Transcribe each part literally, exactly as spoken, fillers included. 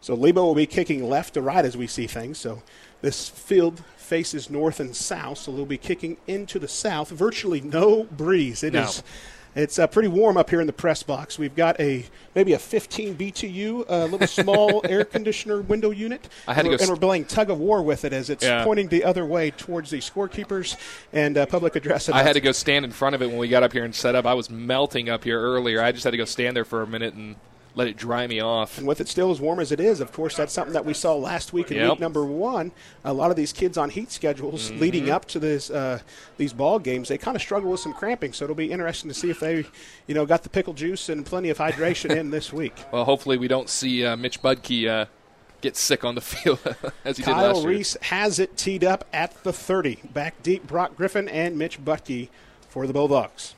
So Lebo will be kicking left to right as we see things. So this field faces north and south, so they'll be kicking into the south. Virtually no breeze. It no. is. It's uh, pretty warm up here in the press box. We've got a maybe a fifteen B T U, a little small air conditioner window unit. I had and, to we're, go and we're playing tug of war with it as it's yeah. pointing the other way towards the scorekeepers and uh, public address. I had to go stand in front of it when we got up here and set up. I was melting up here earlier. I just had to go stand there for a minute and let it dry me off. And with it still as warm as it is, of course, that's something that we saw last week in yep. week number one. A lot of these kids on heat schedules mm-hmm. leading up to this uh, these ball games, they kind of struggle with some cramping. So it'll be interesting to see if they, you know, got the pickle juice and plenty of hydration in this week. Well, hopefully we don't see uh, Mitch Budke uh, get sick on the field as he Kyle did last year. Reese has it teed up at the thirty. Back deep, Brock Griffin and Mitch Budke for the Bulldogs.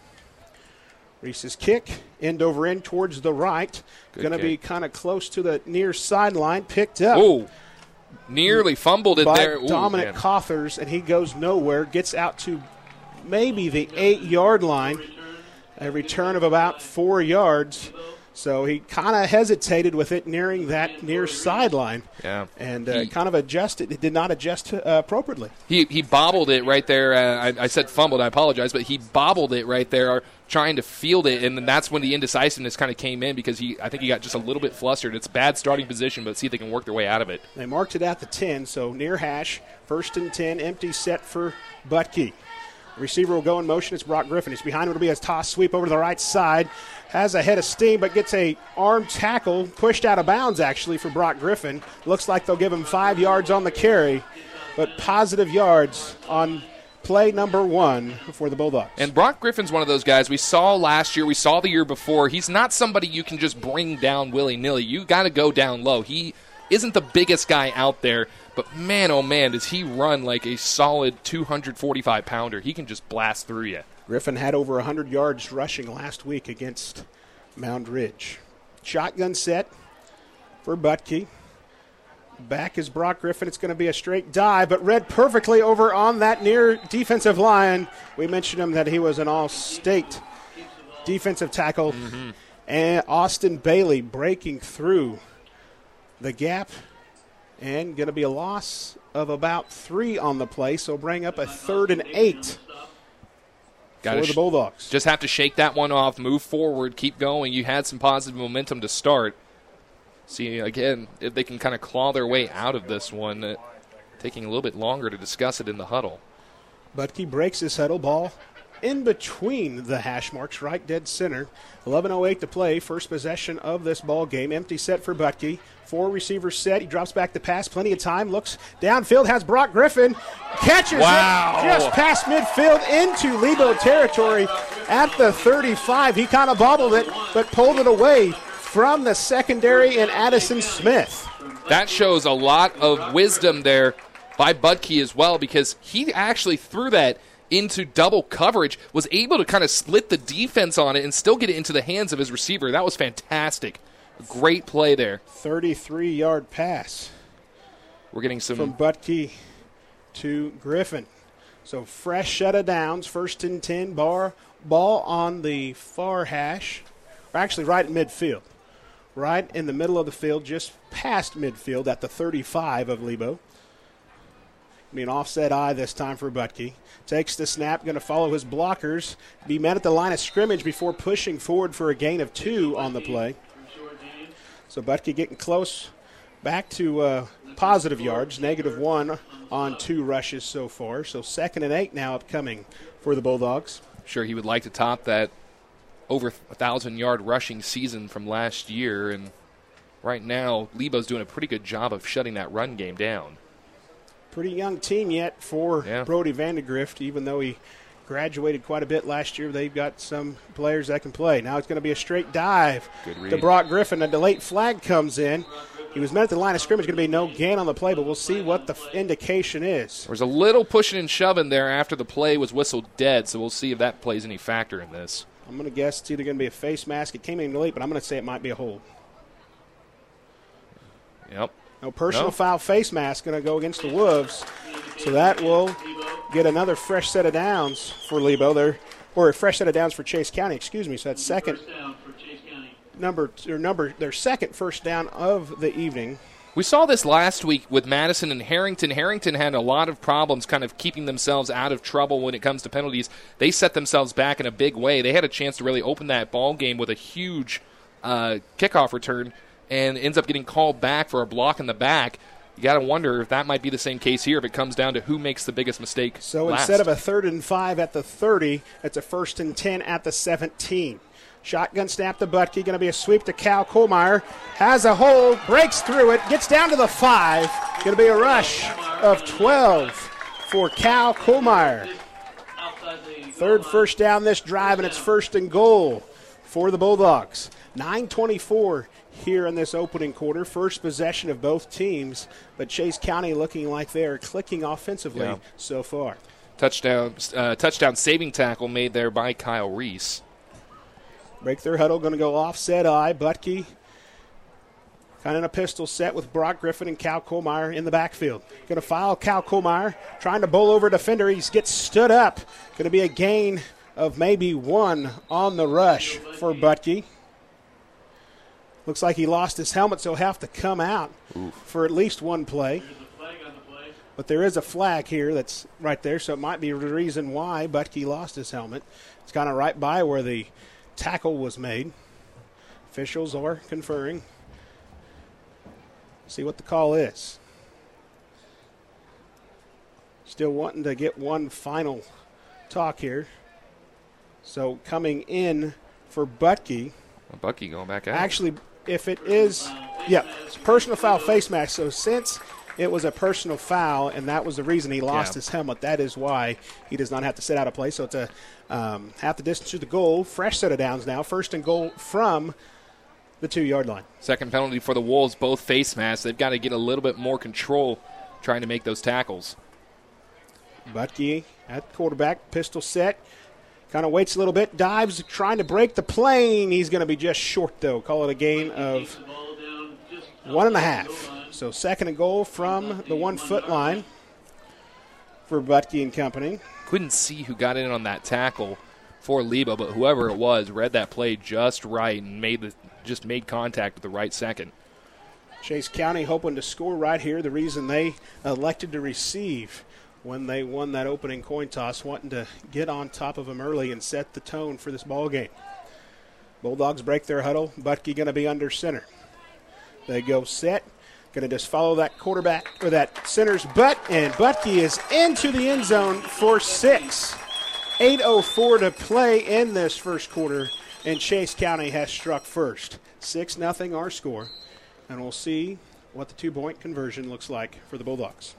Reese's kick, end over end towards the right. Going to be kind of close to the near sideline. Picked up. Oh, nearly fumbled it by there. Ooh, Dominic man. Cothers, and he goes nowhere. Gets out to maybe the eight-yard line. A return of about four yards. So he kind of hesitated with it nearing that near sideline. Yeah. And uh, he, kind of adjusted. It did not adjust uh, appropriately. He he bobbled it right there. Uh, I, I said fumbled. I apologize. But he bobbled it right there trying to field it. And then that's when the indecisiveness kind of came in because he I think he got just a little bit flustered. It's a bad starting position, but see if they can work their way out of it. They marked it at the ten, so near hash. First and ten, empty set for Budke. Receiver will go in motion. It's Brock Griffin. He's behind him. It'll be a toss sweep over to the right side. Has a head of steam, but gets a arm tackle pushed out of bounds, actually, for Brock Griffin. Looks like they'll give him five yards on the carry, but positive yards on play number one for the Bulldogs. And Brock Griffin's one of those guys we saw last year, we saw the year before. He's not somebody you can just bring down willy-nilly. You got to go down low. He isn't the biggest guy out there, but man, oh man, does he run like a solid two hundred forty-five pounder. He can just blast through you. Griffin had over one hundred yards rushing last week against Mound Ridge. Shotgun set for Budke. Back is Brock Griffin. It's going to be a straight dive, but read perfectly over on that near defensive line. We mentioned him that he was an all-state defensive tackle. Mm-hmm. And Austin Bailey breaking through the gap. And going to be a loss of about three on the play, so bring up a third and eight Gotta for the Bulldogs. Just have to shake that one off, move forward, keep going. You had some positive momentum to start. See, again, if they can kind of claw their way out of this one, uh, taking a little bit longer to discuss it in the huddle. Budke breaks his huddle ball in between the hash marks, right dead center. eleven oh eight to play, first possession of this ball game. Empty set for Budke. Four receivers set. He drops back to pass. Plenty of time. Looks downfield. Has Brock Griffin. Catches wow. it just past midfield into Lebo territory at the thirty-five. He kind of bobbled it, but pulled it away from the secondary and Addison Smith. That shows a lot of wisdom there by Budke as well, because he actually threw that into double coverage, was able to kind of split the defense on it and still get it into the hands of his receiver. That was fantastic. Great play there. thirty-three-yard pass. We're getting some from Budke to Griffin. So fresh set of downs, first and ten, bar ball on the far hash, or actually right in midfield. Right in the middle of the field, just past midfield at the thirty-five of Lebo. Be an offset eye this time for Budke. Takes the snap, going to follow his blockers. Be met at the line of scrimmage before pushing forward for a gain of two on the play. So Budke getting close back to uh, positive yards, negative one on two rushes so far. So second and eight now upcoming for the Bulldogs. Sure, he would like to top that over a one thousand-yard rushing season from last year. And right now, Lebo's doing a pretty good job of shutting that run game down. Pretty young team yet for yeah. Brody Vandegrift, even though he graduated quite a bit last year. They've got some players that can play. Now it's going to be a straight dive to Brock Griffin. A delayed flag comes in. He was met at the line of scrimmage. Going to be no gain on the play, but we'll see what the indication is. There's a little pushing and shoving there after the play was whistled dead, so we'll see if that plays any factor in this. I'm going to guess it's either going to be a face mask. It came in late, but I'm going to say it might be a hold. Yep. No personal no. foul, face mask going to go against the Wolves. So that will get another fresh set of downs for Lebo there, or a fresh set of downs for Chase County, excuse me. So that's second number or number their second first down of the evening. We saw this last week with Madison and Harrington. Harrington had a lot of problems kind of keeping themselves out of trouble when it comes to penalties. They set themselves back in a big way. They had a chance to really open that ball game with a huge uh, kickoff return and ends up getting called back for a block in the back. You got to wonder if that might be the same case here if it comes down to who makes the biggest mistake So last. Instead of a third and five at the thirty, it's a first and ten at the seventeen. Shotgun snap to Butke. Going to be a sweep to Cal Kohlmeyer. Has a hole, breaks through it, gets down to the five. Going to be a rush of twelve for Cal Kohlmeyer. Third first down this drive, and it's first and goal for the Bulldogs. nine twenty-four here in this opening quarter. First possession of both teams, but Chase County looking like they're clicking offensively yeah. so far. Touchdown, uh, touchdown saving tackle made there by Kyle Reese. Break their huddle, going to go offset eye. Butke kind of in a pistol set with Brock Griffin and Cal Kohlmeyer in the backfield. Going to foul Cal Kohlmeyer, trying to bowl over a defender. He gets stood up. Going to be a gain of maybe one on the rush for Butke. Looks like he lost his helmet, so he'll have to come out Oof. for at least one play. But there is a flag here that's right there, so it might be the reason why Butke lost his helmet. It's kind of right by where the tackle was made. Officials are conferring. See what the call is. Still wanting to get one final talk here. So coming in for Butke. Well, Butke going back out. Actually, if it is, yeah, it's personal foul face mask. So since it was a personal foul, and that was the reason he lost yeah. his helmet, that is why he does not have to sit out of play. So it's a um, half the distance to the goal. Fresh set of downs now. First and goal from the two-yard line. Second penalty for the Wolves, both face masks. They've got to get a little bit more control trying to make those tackles. Butke at quarterback, pistol set. Kind of waits a little bit, dives, trying to break the plane. He's going to be just short, though. Call it a gain of one and a half. So second and goal from the one-foot line for Butke and company. Couldn't see who got in on that tackle for Lebo, but whoever it was read that play just right and made the just made contact at the right second. Chase County hoping to score right here. The reason they elected to receive when they won that opening coin toss, wanting to get on top of them early and set the tone for this ball game. Bulldogs break their huddle. Butke going to be under center. They go set. Going to just follow that quarterback or that center's butt, and Butke is into the end zone for six. eight oh four to play in this first quarter, and Chase County has struck first. six nothing our score, and we'll see what the two-point conversion looks like for the Bulldogs.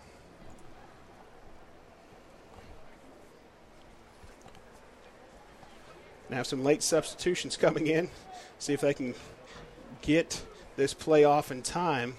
Now have some late substitutions coming in. See if they can get this play off in time.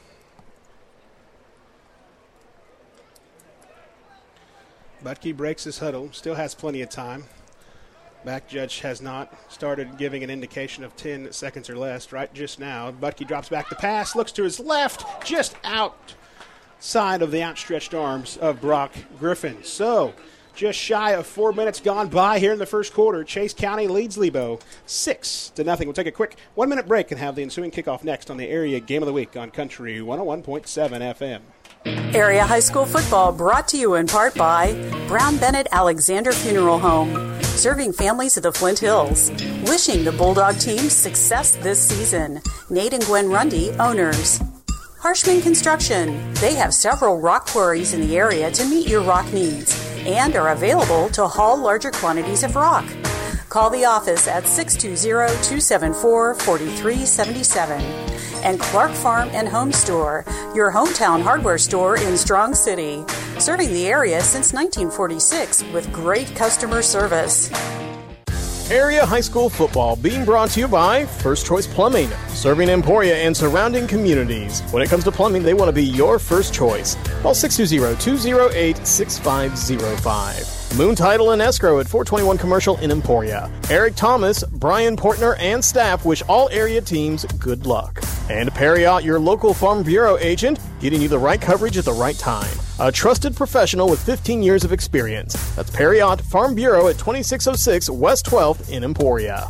Butke breaks his huddle, still has plenty of time. Back judge has not started giving an indication of ten seconds or less right just now. Butke drops back the pass, looks to his left, just outside of the outstretched arms of Brock Griffin. So just shy of four minutes gone by here in the first quarter. Chase County leads Lebo six to nothing. We'll take a quick one-minute break and have the ensuing kickoff next on the Area Game of the Week on Country one oh one point seven F M. Area High School football brought to you in part by Brown Bennett Alexander Funeral Home, serving families of the Flint Hills. Wishing the Bulldog team success this season. Nate and Gwen Rundy, owners. Harshman Construction. They have several rock quarries in the area to meet your rock needs and are available to haul larger quantities of rock. Call the office at six two zero, two seven four, four three seven seven. And Clark Farm and Home Store, your hometown hardware store in Strong City, serving the area since nineteen forty-six with great customer service. Area High School football being brought to you by First Choice Plumbing, serving Emporia and surrounding communities. When it comes to plumbing, they want to be your first choice. Call six two zero, two zero eight, six five zero five. Moon Title and Escrow at four twenty-one Commercial in Emporia. Eric Thomas, Brian Portner, and staff wish all area teams good luck. And Perriott, your local Farm Bureau agent, getting you the right coverage at the right time. A trusted professional with fifteen years of experience. That's Perriott Farm Bureau at twenty-six oh six West twelfth in Emporia.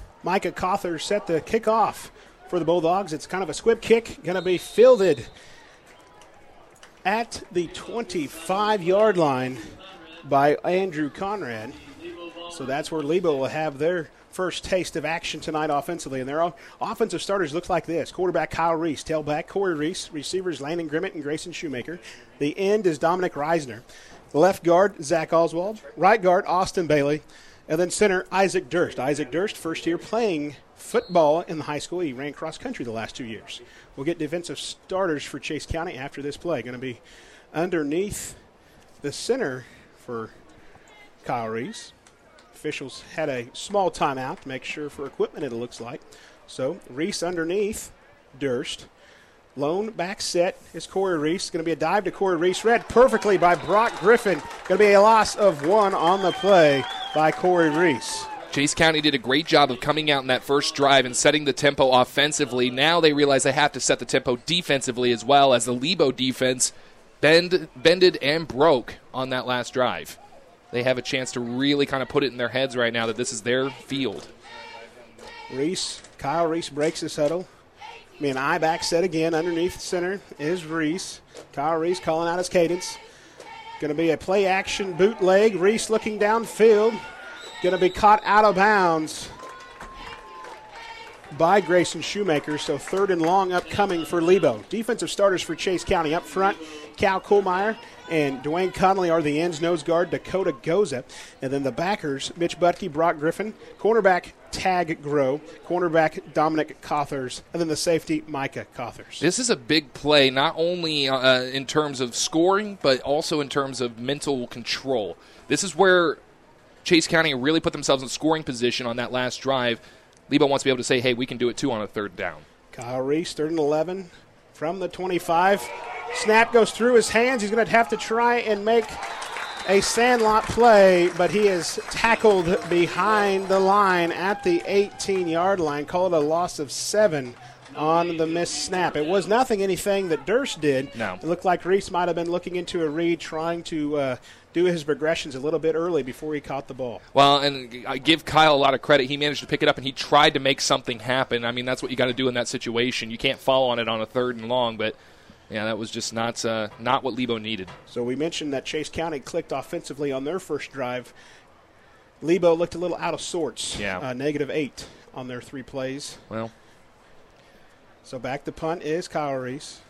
Micah Cawthor set the kickoff for the Bulldogs. It's kind of a squib kick, going to be fielded at the twenty-five-yard line by Andrew Conrad. So that's where Lebo will have their first taste of action tonight offensively. And their offensive starters look like this. Quarterback Kyle Reese, tailback Corey Reese, receivers Landon Grimmett and Grayson Shoemaker. The end is Dominic Reisner. The left guard, Zach Oswald. Right guard, Austin Bailey. And then center, Isaac Durst. Isaac Durst, first year playing football in the high school. He ran cross country the last two years. We'll get defensive starters for Chase County after this play. Going to be underneath the center for Kyle Reese. Officials had a small timeout to make sure for equipment, it looks like. So Reese underneath Durst. Lone back set is Corey Reese. Going to be a dive to Corey Reese. Read perfectly by Brock Griffin. Going to be a loss of one on the play by Corey Reese. Chase County did a great job of coming out in that first drive and setting the tempo offensively. Now they realize they have to set the tempo defensively as well, as the Lebo defense bend, bended and broke on that last drive. They have a chance to really kind of put it in their heads right now that this is their field. Reese, Kyle Reese breaks his huddle. I mean, I back set again. Underneath center is Reese. Kyle Reese calling out his cadence. Going to be a play action bootleg. Reese looking downfield. Going to be caught out of bounds by Grayson Shoemaker. So third and long upcoming for Lebo. Defensive starters for Chase County up front. Cal Kohlmeyer and Dwayne Conley are the ends. Nose guard Dakota Goza. And then the backers, Mitch Butke, Brock Griffin. Cornerback Tag Grow. Cornerback Dominic Cothers. And then the safety Micah Cothers. This is a big play, not only uh, in terms of scoring, but also in terms of mental control. This is where Chase County really put themselves in scoring position on that last drive. Lebo wants to be able to say, hey, we can do it too on a third down. Kyle Reese, third and eleven from the twenty-five. Snap goes through his hands. He's going to have to try and make a sandlot play, but he is tackled behind the line at the eighteen-yard line. Called a loss of seven on the missed snap. It was nothing anything that Durst did. No. It looked like Reese might have been looking into a read, trying to uh, do his progressions a little bit early before he caught the ball. Well, and I give Kyle a lot of credit. He managed to pick it up, and he tried to make something happen. I mean, that's what you got to do in that situation. You can't fall on it on a third and long, but yeah, that was just not uh, not what Lebo needed. So we mentioned that Chase County clicked offensively on their first drive. Lebo looked a little out of sorts. Yeah. Uh, negative eight on their three plays. Well. So back to punt is Kyle Reese.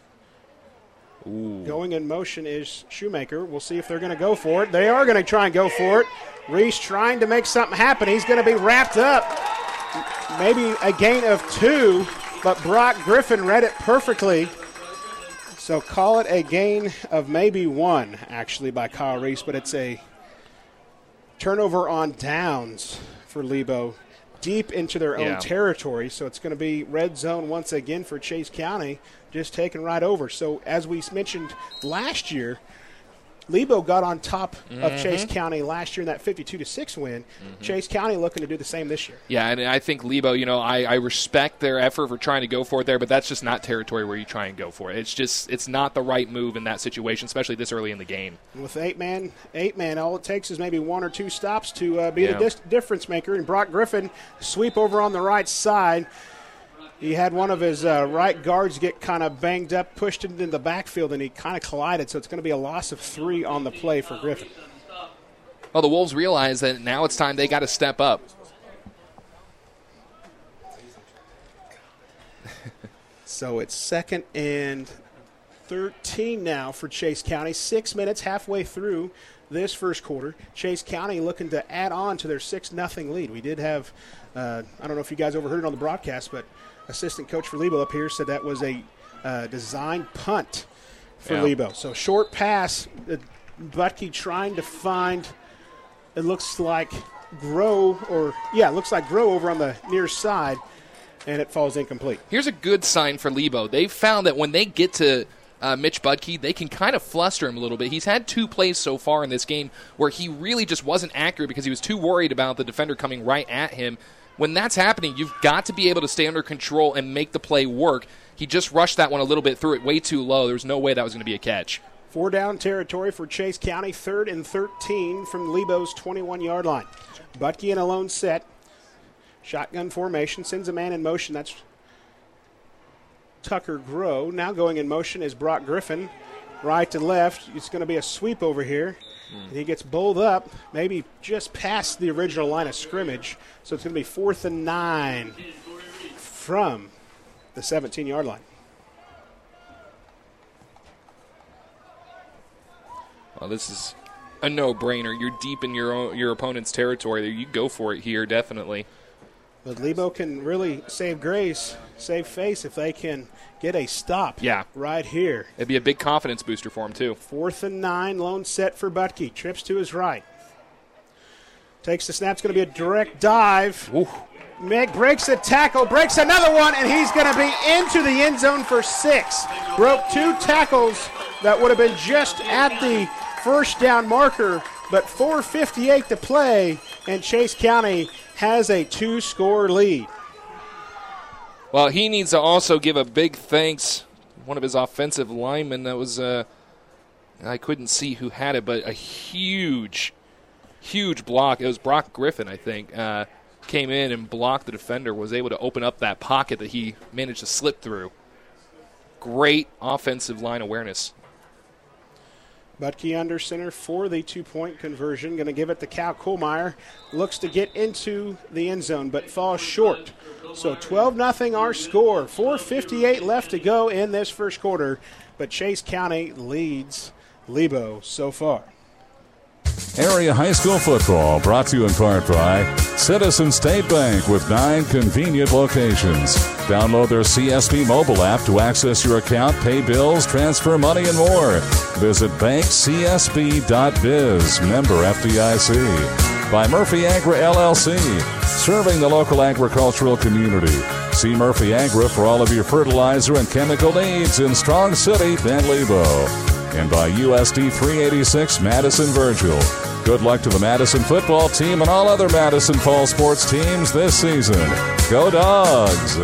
Ooh. Going in motion is Shoemaker. We'll see if they're going to go for it. They are going to try and go for it. Reese trying to make something happen. He's going to be wrapped up. Maybe a gain of two, but Brock Griffin read it perfectly. So call it a gain of maybe one, actually, by Kyle Reese, but it's a turnover on downs for Lebo, deep into their own yeah. territory. So it's going to be red zone once again for Chase County, just taking right over. So as we mentioned last year, Lebo got on top mm-hmm. of Chase County last year in that fifty-two to six win. Mm-hmm. Chase County looking to do the same this year. Yeah, and I think Lebo, you know, I, I respect their effort for trying to go for it there, but that's just not territory where you try and go for it. It's just, it's not the right move in that situation, especially this early in the game. And with eight man, eight man, all it takes is maybe one or two stops to uh, be yeah. the dis- difference maker. And Brock Griffin sweep over on the right side. He had one of his uh, right guards get kind of banged up, pushed into the backfield, and he kind of collided. So it's going to be a loss of three on the play for Griffin. Well, the Wolves realize that now it's time they got to step up. So it's second and thirteen now for Chase County. Six minutes halfway through this first quarter. Chase County looking to add on to their six nothing lead. We did have, uh, I don't know if you guys overheard it on the broadcast, but assistant coach for Lebo up here said that was a uh, design punt for yeah. Lebo. So short pass, uh, Butke trying to find, it looks like Grow, or yeah, it looks like Grow over on the near side, and it falls incomplete. Here's a good sign for Lebo. They've found that when they get to uh, Mitch Butke, they can kind of fluster him a little bit. He's had two plays so far in this game where he really just wasn't accurate because he was too worried about the defender coming right at him. When that's happening, you've got to be able to stay under control and make the play work. He just rushed that one a little bit, threw it way too low. There's no way that was going to be a catch. Four down territory for Chase County, third and thirteen from Lebo's twenty-one-yard line. Butke in a lone set. Shotgun formation, sends a man in motion. That's Tucker Grow. Now going in motion is Brock Griffin. right to left. It's going to be a sweep over here. And he gets bowled up, maybe just past the original line of scrimmage. So it's going to be fourth and nine from the seventeen-yard line. Well, this is a no-brainer. You're deep in your own, your opponent's territory. You go for it here, definitely. But Lebo can really save grace, save face if they can get a stop yeah. right here. It'd be a big confidence booster for him, too. Fourth and nine, lone set for Butke. Trips to his right. Takes the snap. It's going to be a direct dive. Ooh. Meg breaks a tackle, breaks another one, and he's going to be into the end zone for six. Broke two tackles that would have been just at the first down marker, but four fifty-eight to play, and Chase County has a two-score lead. Well, he needs to also give a big thanks. One of his offensive linemen that was, uh, I couldn't see who had it, but a huge, huge block. It was Brock Griffin, I think, uh, came in and blocked the defender, was able to open up that pocket that he managed to slip through. Great offensive line awareness. Butke under center for the two-point conversion. Going to give it to Cal Kohlmeyer. Looks to get into the end zone, but falls short. So twelve nothing our score. four fifty-eight left to go in this first quarter, but Chase County leads Lebo so far. Area high school football brought to you in part by Citizen State Bank with nine convenient locations. Download their C S B mobile app to access your account, pay bills, transfer money, and more. Visit bank c s b dot biz. Member F D I C. By Murphy Agri L L C, serving the local agricultural community. See Murphy Agri for all of your fertilizer and chemical needs in Strong City and Lebo. And by U S D three eighty-six Madison Virgil. Good luck to the Madison football team and all other Madison Fall sports teams this season. Go Dogs!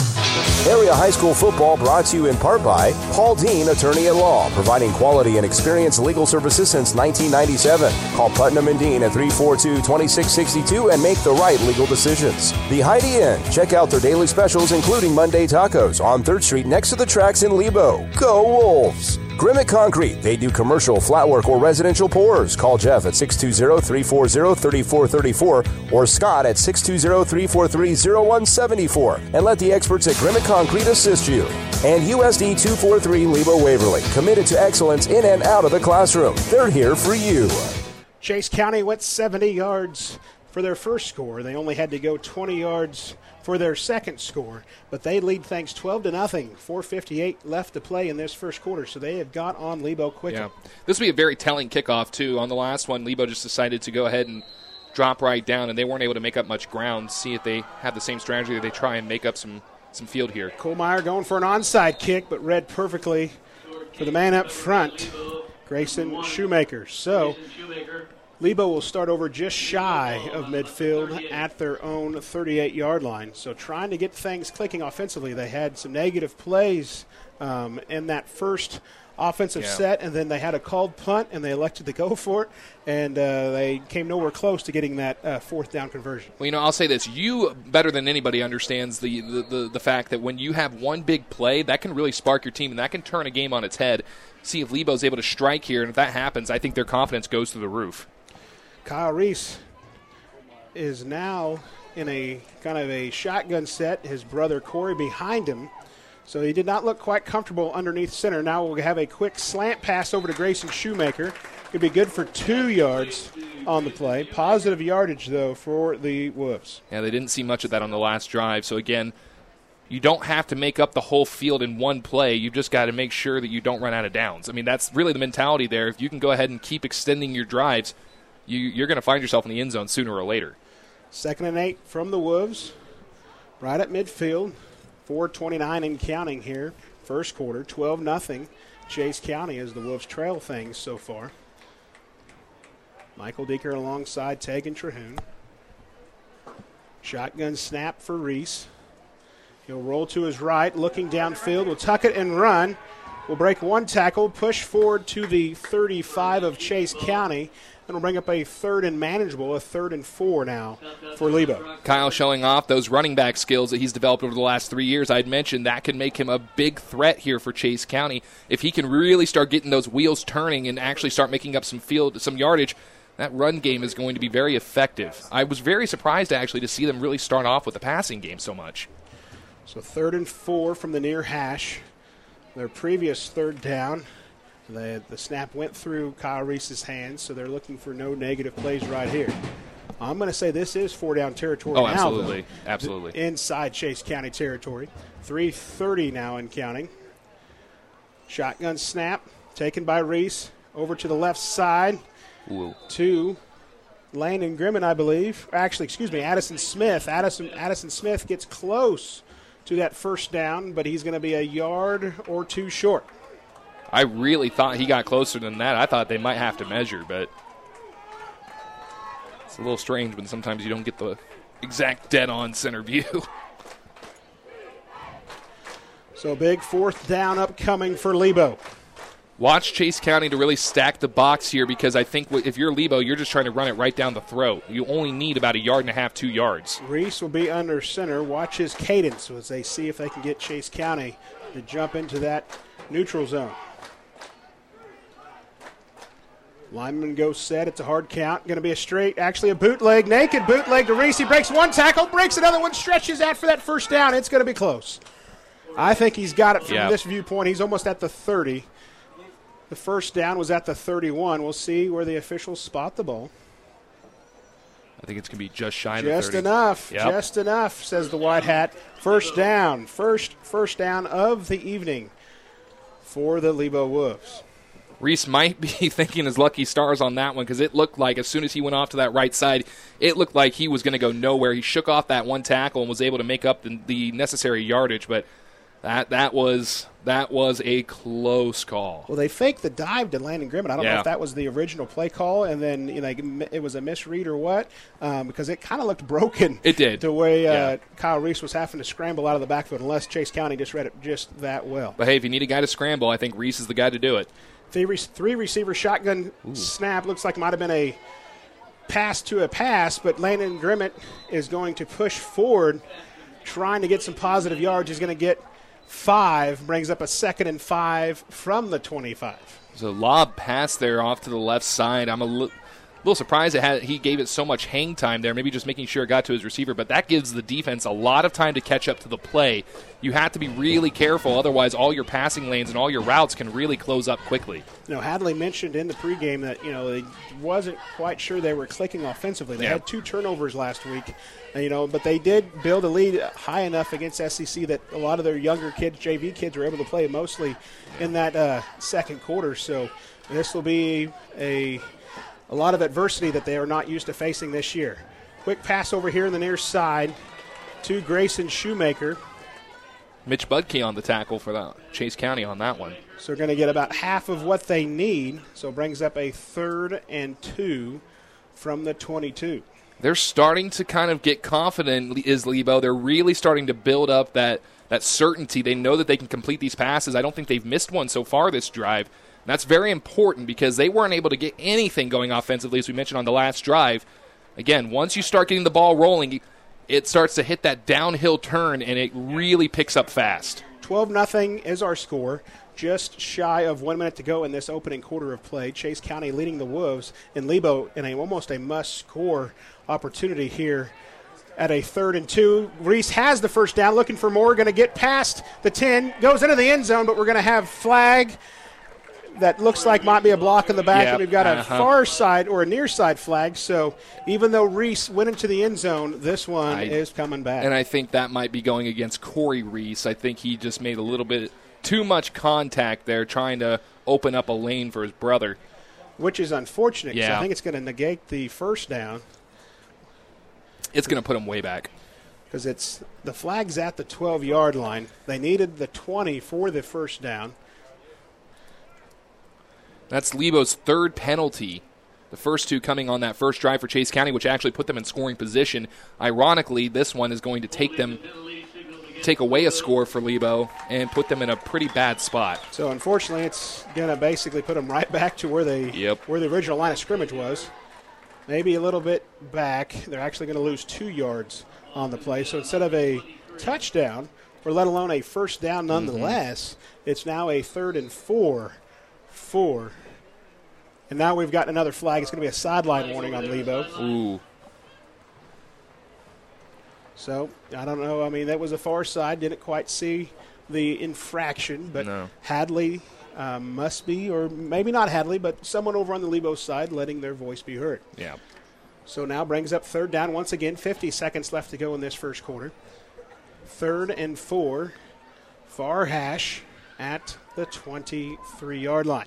Area high school football brought to you in part by Paul Dean, attorney at law, providing quality and experienced legal services since nineteen ninety-seven. Call Putnam and Dean at three four two, two six six two and make the right legal decisions. The Heidi Inn. Check out their daily specials, including Monday tacos on third Street next to the tracks in Lebo. Go Wolves! Grimmett Concrete. They do commercial, flat work, or residential pours. Call Jeff at six two zero, three four zero, three four three four or Scott at six two zero, three four three, zero one seven four and let the experts at Grimmett Concrete assist you. And U S D two forty-three Lebo Waverly, committed to excellence in and out of the classroom. They're here for you. Chase County went seventy yards for their first score. They only had to go twenty yards for their second score, but they lead things twelve to nothing. four fifty-eight left to play in this first quarter, so they have got on Lebo quickly. Yeah. This will be a very telling kickoff, too. On the last one, Lebo just decided to go ahead and drop right down, and they weren't able to make up much ground. See if they have the same strategy, that they try and make up some, some field here. Kohlmeyer going for an onside kick, but read perfectly for the man up front, Grayson Shoemaker. So Lebo will start over just shy of midfield at their own thirty-eight-yard line. So trying to get things clicking offensively. They had some negative plays um, in that first offensive yeah. set, and then they had a called punt, and they elected to go for it, and uh, they came nowhere close to getting that uh, fourth down conversion. Well, you know, I'll say this. You, better than anybody, understands the, the, the, the fact that when you have one big play, that can really spark your team, and that can turn a game on its head. See if Lebo's able to strike here, and if that happens, I think their confidence goes through the roof. Kyle Reese is now in a kind of a shotgun set. His brother Corey behind him. So he did not look quite comfortable underneath center. Now we'll have a quick slant pass over to Grayson Shoemaker. Could be good for two yards on the play. Positive yardage, though, for the Wolves. Yeah, they didn't see much of that on the last drive. So, again, you don't have to make up the whole field in one play. You've just got to make sure that you don't run out of downs. I mean, that's really the mentality there. If you can go ahead and keep extending your drives, you, you're going to find yourself in the end zone sooner or later. Second and eight from the Wolves, right at midfield. four twenty-nine and counting here. First quarter, twelve nothing. Chase County as the Wolves trail things so far. Michael Deeker alongside Tegan Trahoon. Shotgun snap for Reese. He'll roll to his right, looking downfield. Will tuck it and run. will break one tackle, push forward to the thirty-five of Chase County, and will bring up a third and manageable, a third and four now for Lebo. Kyle showing off those running back skills that he's developed over the last three years. I'd mentioned that could make him a big threat here for Chase County. If he can really start getting those wheels turning and actually start making up some field, some yardage, that run game is going to be very effective. I was very surprised, actually, to see them really start off with the passing game so much. So third and four from the near hash. Their previous third down, the, the snap went through Kyle Reese's hands, so they're looking for no negative plays right here. I'm going to say this is four-down territory oh, now. absolutely, though. absolutely. Inside Chase County territory. three thirty now and counting. Shotgun snap taken by Reese over to the left side. Ooh. To Landon Grimmin, I believe. Actually, excuse me, Addison Smith. Addison, Addison Smith gets close to that first down, but he's going to be a yard or two short. I really thought he got closer than that. I thought they might have to measure, but it's a little strange when sometimes you don't get the exact dead-on center view. So big fourth down upcoming for Lebo. Watch Chase County to really stack the box here, because I think if you're Lebo, you're just trying to run it right down the throat. You only need about a yard and a half, two yards. Reese will be under center. Watch his cadence as they see if they can get Chase County to jump into that neutral zone. Lineman goes set. It's a hard count. Going to be a straight, actually a bootleg, naked bootleg to Reese. He breaks one tackle, breaks another one, stretches out for that first down. It's going to be close. I think he's got it from yeah. this viewpoint. He's almost at the thirty. The first down was at the thirty-one. We'll see where the officials spot the ball. I think it's going to be just shy of Just the thirty. enough. Yep. Just enough, says the white hat. First down. First first down of the evening for the Lebo Wolves. Reese might be thinking his lucky stars on that one, because it looked like as soon as he went off to that right side, it looked like he was going to go nowhere. He shook off that one tackle and was able to make up the, the necessary yardage, but that that was that was a close call. Well, they faked the dive to Landon Grimmin. I don't Yeah. know if that was the original play call, and then you know it was a misread or what, um, because it kind of looked broken. It did. The way uh, Yeah. Kyle Reese was having to scramble out of the backfield, unless Chase County just read it just that well. But hey, if you need a guy to scramble, I think Reese is the guy to do it. Three, re- three receiver shotgun Ooh. snap. Looks like it might have been a pass to a pass, but Landon Grimmin is going to push forward, trying to get some positive yards. He's going to get five, brings up a second and five from the twenty-five. There's a lob pass there off to the left side. I'm a li- little surprised it had, he gave it so much hang time there, maybe just making sure it got to his receiver, but that gives the defense a lot of time to catch up to the play. You have to be really careful, otherwise all your passing lanes and all your routes can really close up quickly. You know, Hadley mentioned in the pregame that, you know, they wasn't quite sure they were clicking offensively. They yeah. had two turnovers last week, you know, but they did build a lead high enough against S E C that a lot of their younger kids, J V kids, were able to play mostly in that uh, second quarter. So this will be a a lot of adversity that they are not used to facing this year. Quick pass over here in the near side to Grayson Shoemaker. Mitch Budke on the tackle for the Chase County on that one. So they're going to get about half of what they need. So it brings up a third and two from the twenty-two. They're starting to kind of get confident, is Lebo. They're really starting to build up that, that certainty. They know that they can complete these passes. I don't think they've missed one so far this drive. And that's very important because they weren't able to get anything going offensively, as we mentioned on the last drive. Again, once you start getting the ball rolling, it starts to hit that downhill turn, and it really picks up fast. twelve nothing is our score. Just shy of one minute to go in this opening quarter of play. Chase County leading the Wolves, and Lebo in a, almost a must-score opportunity here at a third and two. Reese has the first down, looking for more, going to get past the ten, goes into the end zone, but we're going to have flag that looks like might be a block in the back, yep, and we've got a uh-huh. far side or a near side flag. So even though Reese went into the end zone, this one I, is coming back. And I think that might be going against Corey Reese. I think he just made a little bit too much contact there trying to open up a lane for his brother. Which is unfortunate because yeah. I think it's going to negate the first down. It's going to put him way back. Because it's the flag's at the twelve-yard line. They needed the twenty for the first down. That's Lebo's third penalty. The first two coming on that first drive for Chase County, which actually put them in scoring position. Ironically, this one is going to take them take away a score for Lebo and put them in a pretty bad spot. So unfortunately, it's going to basically put them right back to where they yep. where the original line of scrimmage was. Maybe a little bit back. They're actually going to lose two yards on the play. So instead of a touchdown, or let alone a first down nonetheless, mm-hmm. it's now a third and four, four. And now we've got another flag. It's going to be a sideline warning on Lebo. Ooh. So, I don't know. I mean, that was a far side. Didn't quite see the infraction, but no. Hadley um, must be, or maybe not Hadley, but someone over on the Lebo side letting their voice be heard. Yeah. So now brings up third down once again. fifty seconds left to go in this first quarter. Third and four. Far hash at the twenty-three-yard line.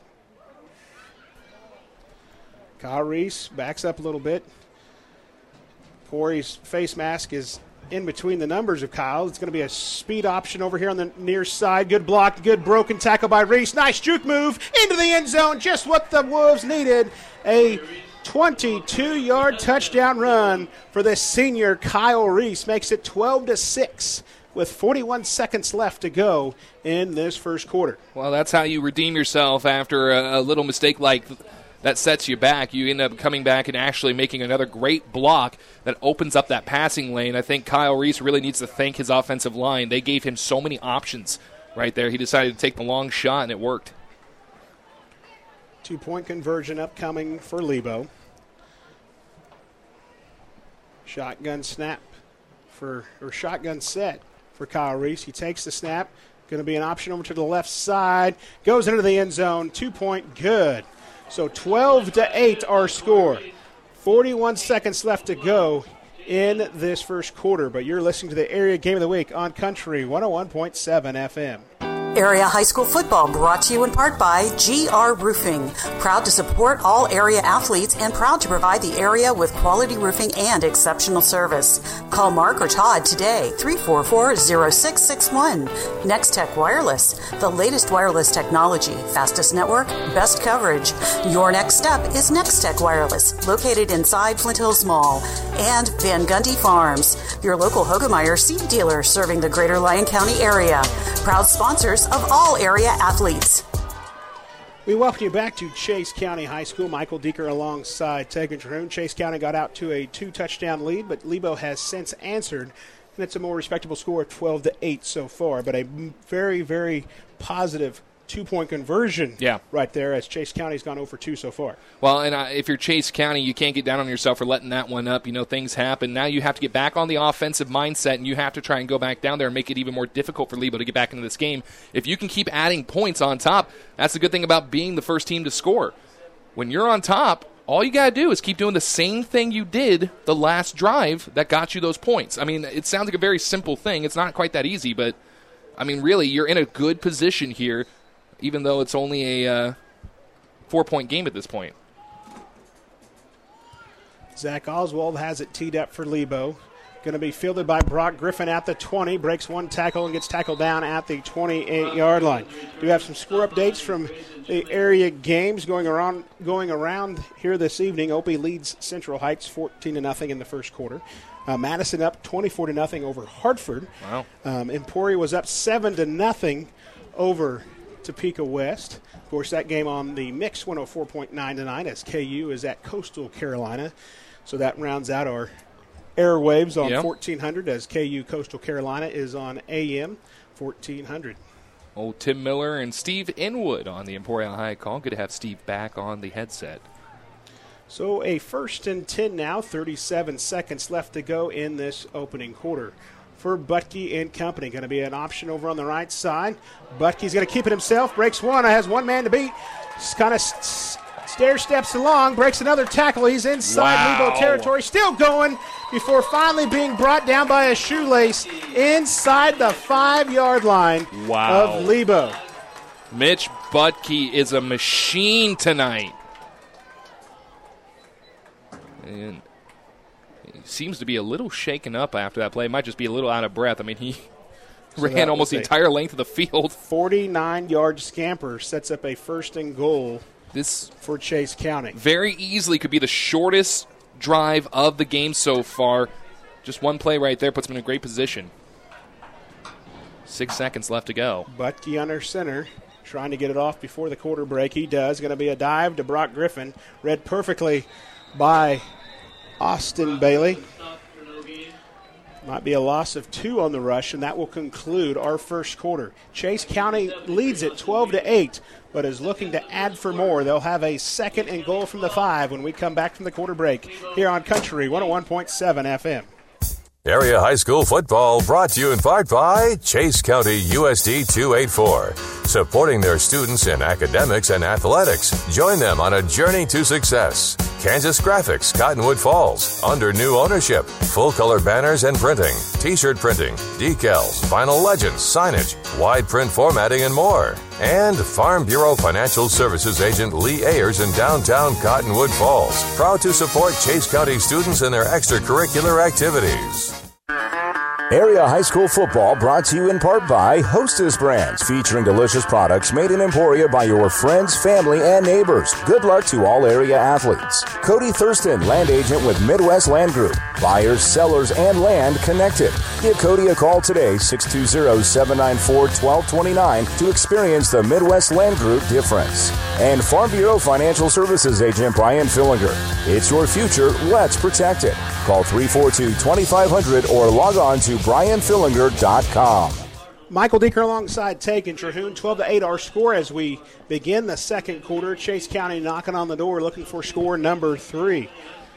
Kyle Reese backs up a little bit. Corey's face mask is in between the numbers of Kyle. It's going to be a speed option over here on the near side. Good block, good broken tackle by Reese. Nice juke move into the end zone. Just what the Wolves needed. A twenty-two-yard touchdown run for the senior Kyle Reese. Makes it twelve to six with forty-one seconds left to go in this first quarter. Well, that's how you redeem yourself after a, a little mistake like that sets you back. You end up coming back and actually making another great block that opens up that passing lane. I think Kyle Reese really needs to thank his offensive line. They gave him so many options right there. He decided to take the long shot, and it worked. Two-point conversion upcoming for Lebo. Shotgun snap for, or shotgun set for Kyle Reese. He takes the snap. Going to be an option over to the left side. Goes into the end zone. Two-point good. So twelve to eight our score. forty-one seconds left to go in this first quarter. But you're listening to the Area Game of the Week on Country one oh one point seven F M. Area High School Football brought to you in part by G R Roofing. Proud to support all area athletes and proud to provide the area with quality roofing and exceptional service. Call Mark or Todd today, three four four, zero six six one. Next-Tech Wireless, the latest wireless technology, fastest network, best coverage. Your next step is Next-Tech Wireless, located inside Flint Hills Mall. And Van Gundy Farms, your local Hogemeyer seed dealer serving the greater Lyon County area. Proud sponsors of all area athletes. We welcome you back to Chase County High School. Michael Deeker alongside Tegan Terhune. Chase County got out to a two-touchdown lead, but Lebo has since answered, and it's a more respectable score of twelve to eight so far, but a very, very positive two-point conversion yeah. right there as Chase County's gone oh for two so far. Well, and uh, if you're Chase County, you can't get down on yourself for letting that one up. You know, things happen. Now you have to get back on the offensive mindset, and you have to try and go back down there and make it even more difficult for Lebo to get back into this game. If you can keep adding points on top, that's the good thing about being the first team to score. When you're on top, all you got to do is keep doing the same thing you did the last drive that got you those points. I mean, it sounds like a very simple thing. It's not quite that easy, but, I mean, really, you're in a good position here, even though it's only a uh, four-point game at this point. Zach Oswald has it teed up for Lebo. Going to be fielded by Brock Griffin at the twenty. Breaks one tackle and gets tackled down at the twenty-eight-yard line. Do have some score updates from the area games going around going around here this evening. Opie leads Central Heights fourteen to nothing in the first quarter. Uh, Madison up twenty-four to nothing over Hartford. Wow. Um, Emporia was up seven to nothing over Topeka West. Of course, that game on the mix one oh four point nine tonight as K U is at Coastal Carolina. So that rounds out our airwaves on yep. fourteen hundred as K U Coastal Carolina is on A M fourteen hundred. Old Tim Miller and Steve Inwood on the Emporia High call. Good to have Steve back on the headset. So a first and ten now, thirty-seven seconds left to go in this opening quarter. For Butke and company. Going to be an option over on the right side. Butke's going to keep it himself. Breaks one. Has one man to beat. Kind of st- stair steps along. Breaks another tackle. He's inside wow. Lebo territory. Still going before finally being brought down by a shoelace inside the five-yard line wow. of Lebo. Mitch Butke is a machine tonight. And seems to be a little shaken up after that play. Might just be a little out of breath. I mean, he so ran almost the entire length of the field. forty-nine-yard scamper sets up a first and goal this for Chase County. Very easily could be the shortest drive of the game so far. Just one play right there puts him in a great position. Six seconds left to go. Butke under center, trying to get it off before the quarter break. He does. Going to be a dive to Brock Griffin. Read perfectly by Austin Bailey. Might be a loss of two on the rush, and that will conclude our first quarter. Chase County leads it twelve to eight, but is looking to add for more. They'll have a second and goal from the five when we come back from the quarter break here on Country one oh one point seven F M. Area High School Football brought to you in part by Chase County U S D two eighty-four. Supporting their students in academics and athletics. Join them on a journey to success. Kansas Graphics, Cottonwood Falls, under new ownership. Full-color banners and printing, T-shirt printing, decals, vinyl legends, signage, wide print formatting, and more. And Farm Bureau Financial Services agent Lee Ayers in downtown Cottonwood Falls. Proud to support Chase County students in their extracurricular activities. Area High School Football brought to you in part by Hostess Brands, featuring delicious products made in Emporia by your friends, family, and neighbors. Good luck to all area athletes. Cody Thurston, land agent with Midwest Land Group. Buyers, sellers, and land connected. Give Cody a call today, six two zero, seven nine four, one two two nine, to experience the Midwest Land Group difference. And Farm Bureau Financial Services agent Brian Fillinger. It's your future, let's protect it. Call three four two, two five zero zero or log on to brian fillinger dot com. Michael Deeker alongside Tegan Trahoon, twelve to eight our score as we begin the second quarter. Chase County knocking on the door looking for score number three.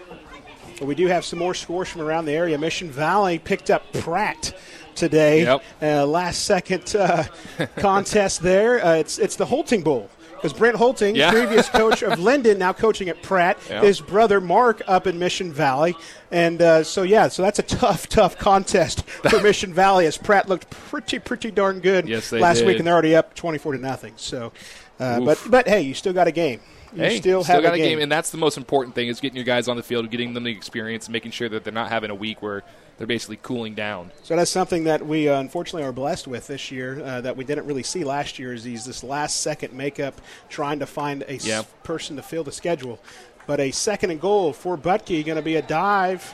But we do have some more scores from around the area. Mission Valley picked up Pratt today. Yep. Uh, last second uh, contest there. Uh, it's it's the Holting Bowl. Because Brent Holting, yeah. previous coach of Linden, now coaching at Pratt, yeah. his brother Mark up in Mission Valley. And uh, so, yeah, so that's a tough, tough contest for Mission Valley as Pratt looked pretty, pretty darn good yes, they last did. week, and they're already up twenty-four to nothing. So, uh, but, but, hey, you still got a game. You hey, still, still have got a a game. game, and that's the most important thing is getting your guys on the field, getting them the experience, and making sure that they're not having a week where they're basically cooling down. So that's something that we uh, unfortunately are blessed with this year uh, that we didn't really see last year is these this last second makeup, trying to find a yeah. s- person to fill the schedule. But a second and goal for Butke, going to be a dive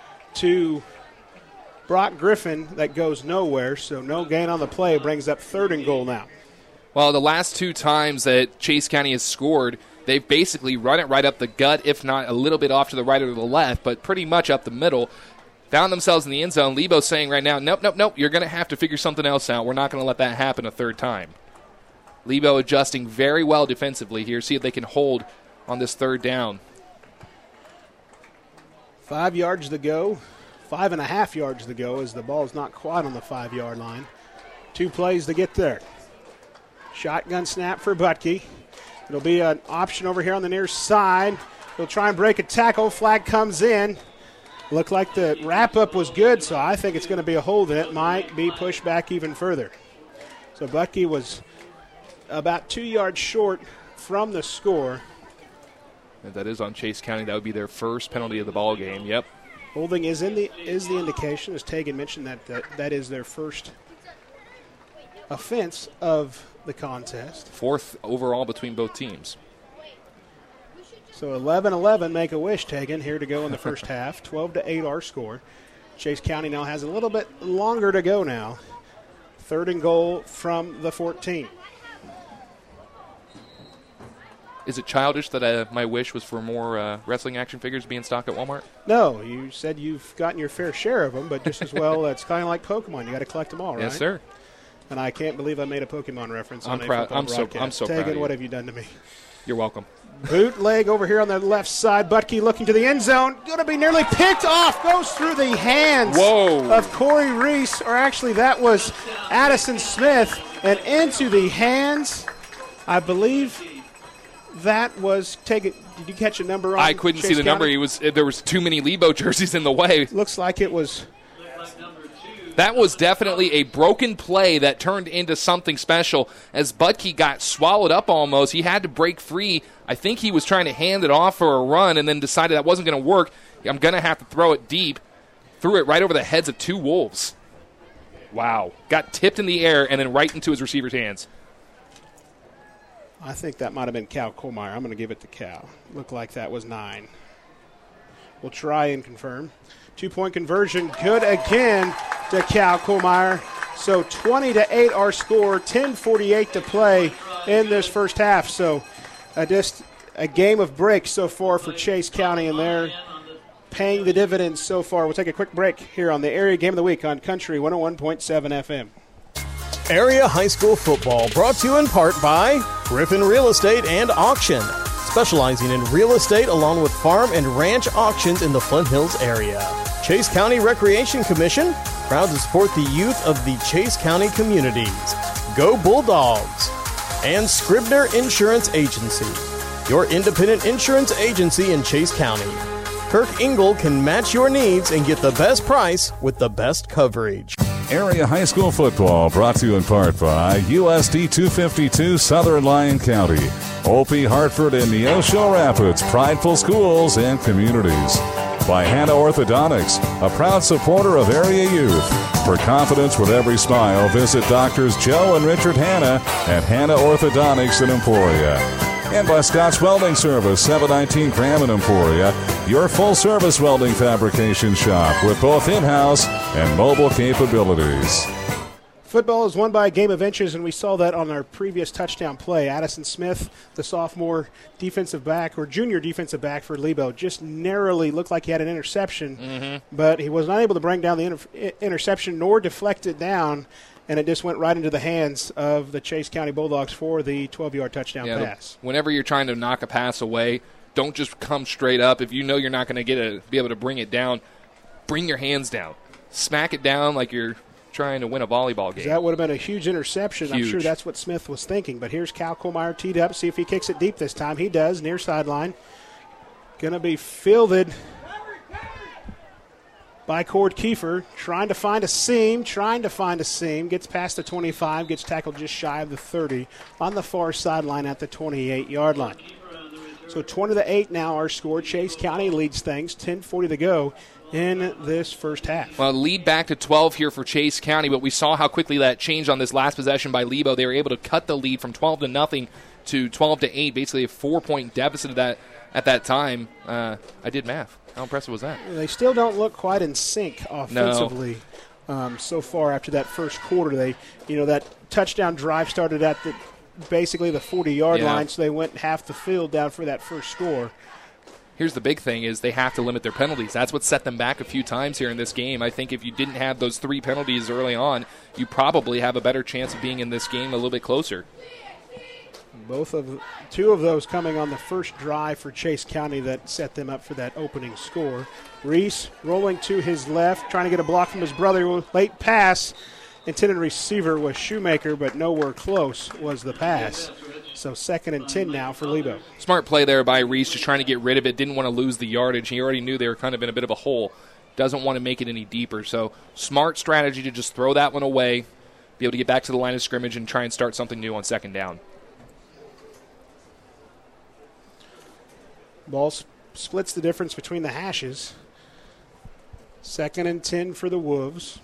to Brock Griffin that goes nowhere. So no gain on the play, brings up third and goal now. Well, the last two times that Chase County has scored, they've basically run it right up the gut, if not a little bit off to the right or the left, but pretty much up the middle. Found themselves in the end zone. Lebo's saying right now, nope, nope, nope, you're going to have to figure something else out. We're not going to let that happen a third time. Lebo adjusting very well defensively here. See if they can hold on this third down. Five yards to go. Five and a half yards to go as the ball's not quite on the five-yard line. Two plays to get there. Shotgun snap for Butke. It'll be an option over here on the near side. He'll try and break a tackle. Flag comes in. Looked like the wrap-up was good, so I think it's going to be a hold, and it might be pushed back even further. So Butke was about two yards short from the score. And that is on Chase County. That would be their first penalty of the ball game. Yep. Holding is in the is the indication, as Tegan mentioned, that that, that is their first offense of the contest. Fourth overall between both teams. So eleven eleven, make a wish, Tegan, here to go in the first half. twelve to eight our score. Chase County now has a little bit longer to go now. Third and goal from the fourteen. Is it childish that uh, my wish was for more uh, wrestling action figures being stocked at Walmart? No, you said you've gotten your fair share of them, but just as well, it's kind of like Pokemon. You got to collect them all, right? Yes, sir. And I can't believe I made a Pokemon reference I'm on proud- a football I'm so- broadcast. I'm so Tegan, proud of you. what have you done to me? You're welcome. Bootleg over here on the left side. Butke looking to the end zone. Going to be nearly picked off. Goes through the hands Whoa. of Corey Reese, or actually that was Addison Smith, and into the hands, I believe that was, take it, did you catch a number on I couldn't Chase see the County? number. He was There was too many Lebo jerseys in the way. Looks like it was. That was definitely a broken play that turned into something special as Butke got swallowed up almost. He had to break free. I think he was trying to hand it off for a run and then decided that wasn't going to work. I'm going to have to throw it deep. Threw it right over the heads of two Wolves. Wow. Got tipped in the air and then right into his receiver's hands. I think that might have been Cal Kohlmeyer. I'm going to give it to Cal. Looked like that was nine. We'll try and confirm. Two-point conversion, good again to Cal Kohlmeyer. So twenty to eight our score, ten forty-eight to play in this first half. So uh, just a game of breaks so far for Chase County, and they're paying the dividends so far. We'll take a quick break here on the Area Game of the Week on Country one oh one point seven F M. Area High School Football brought to you in part by Griffin Real Estate and Auction, specializing in real estate along with farm and ranch auctions in the Flint Hills area. Chase County Recreation Commission, proud to support the youth of the Chase County communities. Go Bulldogs. And Scribner Insurance Agency, your independent insurance agency in Chase County. Kirk Engel can match your needs and get the best price with the best coverage. Area High School Football brought to you in part by U S D two fifty-two Southern Lyon County, Opie, Hartford, and Neosho Rapids, prideful schools and communities. By Hannah Orthodontics, a proud supporter of area youth. For confidence with every smile, visit Doctors Joe and Richard Hanna at Hannah Orthodontics in Emporia. And by Scott's Welding Service, seven nineteen Graham in Emporia, your full-service welding fabrication shop with both in-house and mobile capabilities. Football is won by a game of inches, and we saw that on our previous touchdown play. Addison Smith, the sophomore defensive back, or junior defensive back for Lebo, just narrowly looked like he had an interception, mm-hmm. but he was not able to bring down the inter- interception nor deflect it down, and it just went right into the hands of the Chase County Bulldogs for the twelve-yard touchdown yeah, pass. Whenever you're trying to knock a pass away, don't just come straight up. If you know you're not going to get a, be able to bring it down, bring your hands down. Smack it down like you're trying to win a volleyball game. That would have been a huge interception. Huge. I'm sure that's what Smith was thinking. But here's Cal Kohlmeyer teed up. See if he kicks it deep this time. He does, near sideline. Going to be fielded by Cord Kiefer, trying to find a seam, trying to find a seam. Gets past the twenty-five, gets tackled just shy of the thirty on the far sideline at the twenty-eight-yard line. So twenty to eight now our score. Chase County leads things, ten forty to go in this first half. Well, lead back to twelve here for Chase County, but we saw how quickly that changed on this last possession by Lebo. They were able to cut the lead from twelve to nothing to twelve to eight, basically a four-point deficit at that, at that time. Uh, I did math. How impressive was that? They still don't look quite in sync offensively no. um, so far after that first quarter. They, you know, that touchdown drive started at the basically the forty-yard yeah. line, so they went half the field down for that first score. Here's the big thing is they have to limit their penalties. That's what set them back a few times here in this game. I think if you didn't have those three penalties early on, you probably have a better chance of being in this game a little bit closer. Both of two of those coming on the first drive for Chase County that set them up for that opening score. Reese rolling to his left, trying to get a block from his brother. Late pass. Intended receiver was Shoemaker, but nowhere close was the pass. So second and ten now for Lebo. Smart play there by Reese, just trying to get rid of it. Didn't want to lose the yardage. He already knew they were kind of in a bit of a hole. Doesn't want to make it any deeper. So smart strategy to just throw that one away, be able to get back to the line of scrimmage and try and start something new on second down. Ball sp- splits the difference between the hashes. Second and ten for the Wolves.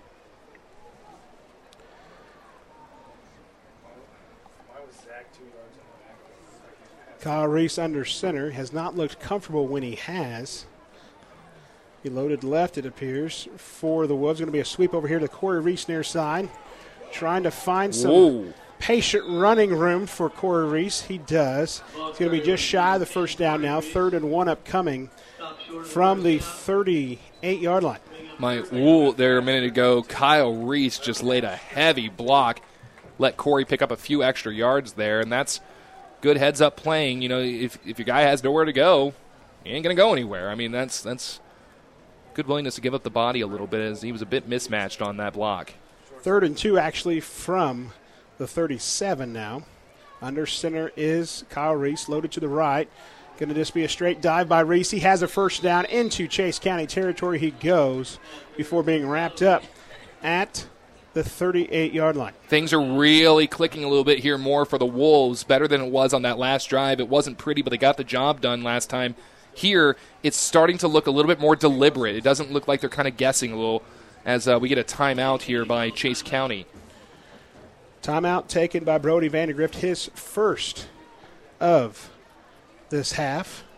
Kyle Reese under center has not looked comfortable when he has. He loaded left, it appears, for the Wolves. Going to be a sweep over here to Corey Reese near side. Trying to find some Whoa. patient running room for Corey Reese. He does. It's going to be just shy of the first down now. Third and one upcoming from the thirty-eight-yard line. My wool there a minute ago, Kyle Reese just laid a heavy block. Let Corey pick up a few extra yards there, and that's good heads-up playing. You know, if if your guy has nowhere to go, he ain't going to go anywhere. I mean, that's that's good willingness to give up the body a little bit, as he was a bit mismatched on that block. Third and two, actually, from the thirty-seven now. Under center is Kyle Reese, loaded to the right. Going to just be a straight dive by Reese. He has a first down into Chase County territory. He goes before being wrapped up at the thirty-eight-yard line. Things are really clicking a little bit here more for the Wolves, better than it was on that last drive. It wasn't pretty, but they got the job done last time. Here, it's starting to look a little bit more deliberate. It doesn't look like they're kind of guessing a little as uh, we get a timeout here by Chase County. Timeout taken by Brody Vandergrift, his first of this half.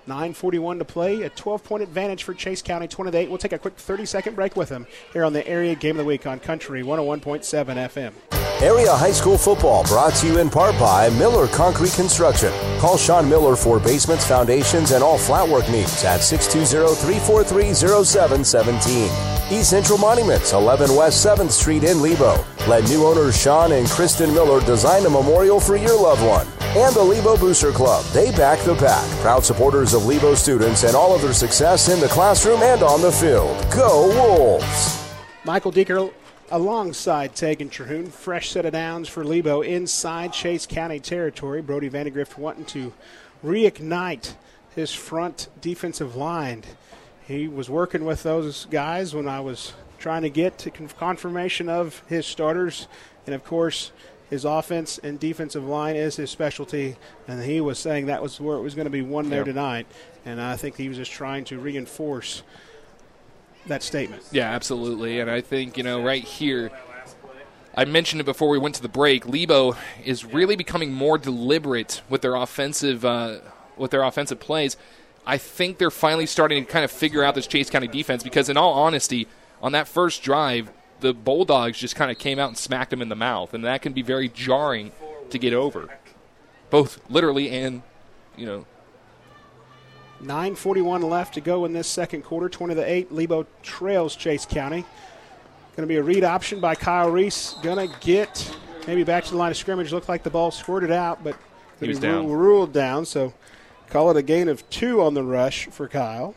nine forty-one to play, a twelve-point advantage for Chase County, twenty to eight. We'll take a quick thirty-second break with them here on the Area Game of the Week on Country one oh one point seven F M. Area High School Football brought to you in part by Miller Concrete Construction. Call Sean Miller for basements, foundations, and all flat work needs at six two zero, three four three, zero seven one seven. East Central Monuments, eleven West seventh Street in Lebo. Let new owners Sean and Kristen Miller design a memorial for your loved one. And the Lebo Booster Club. They back the pack. Proud supporters of Lebo students and all of their success in the classroom and on the field. Go Wolves! Michael Deeker alongside Tegan Terhune. Fresh set of downs for Lebo inside Chase County territory. Brody Vandegrift wanting to reignite his front defensive line. He was working with those guys when I was trying to get to confirmation of his starters. And, of course, his offense and defensive line is his specialty, and he was saying that was where it was going to be won there yeah. tonight. And I think he was just trying to reinforce that statement. Yeah, absolutely. And I think, you know, right here, I mentioned it before we went to the break, Lebo is really becoming more deliberate with their offensive uh, with their offensive plays. I think they're finally starting to kind of figure out this Chase County defense because, in all honesty, on that first drive, the Bulldogs just kind of came out and smacked them in the mouth, and that can be very jarring to get over, both literally and, you know. nine forty-one left to go in this second quarter, twenty to eight. Lebo trails Chase County. Going to be a read option by Kyle Reese. Going to get maybe back to the line of scrimmage. Looked like the ball squirted out, but he was ru- down. ruled down, so call it a gain of two on the rush for Kyle.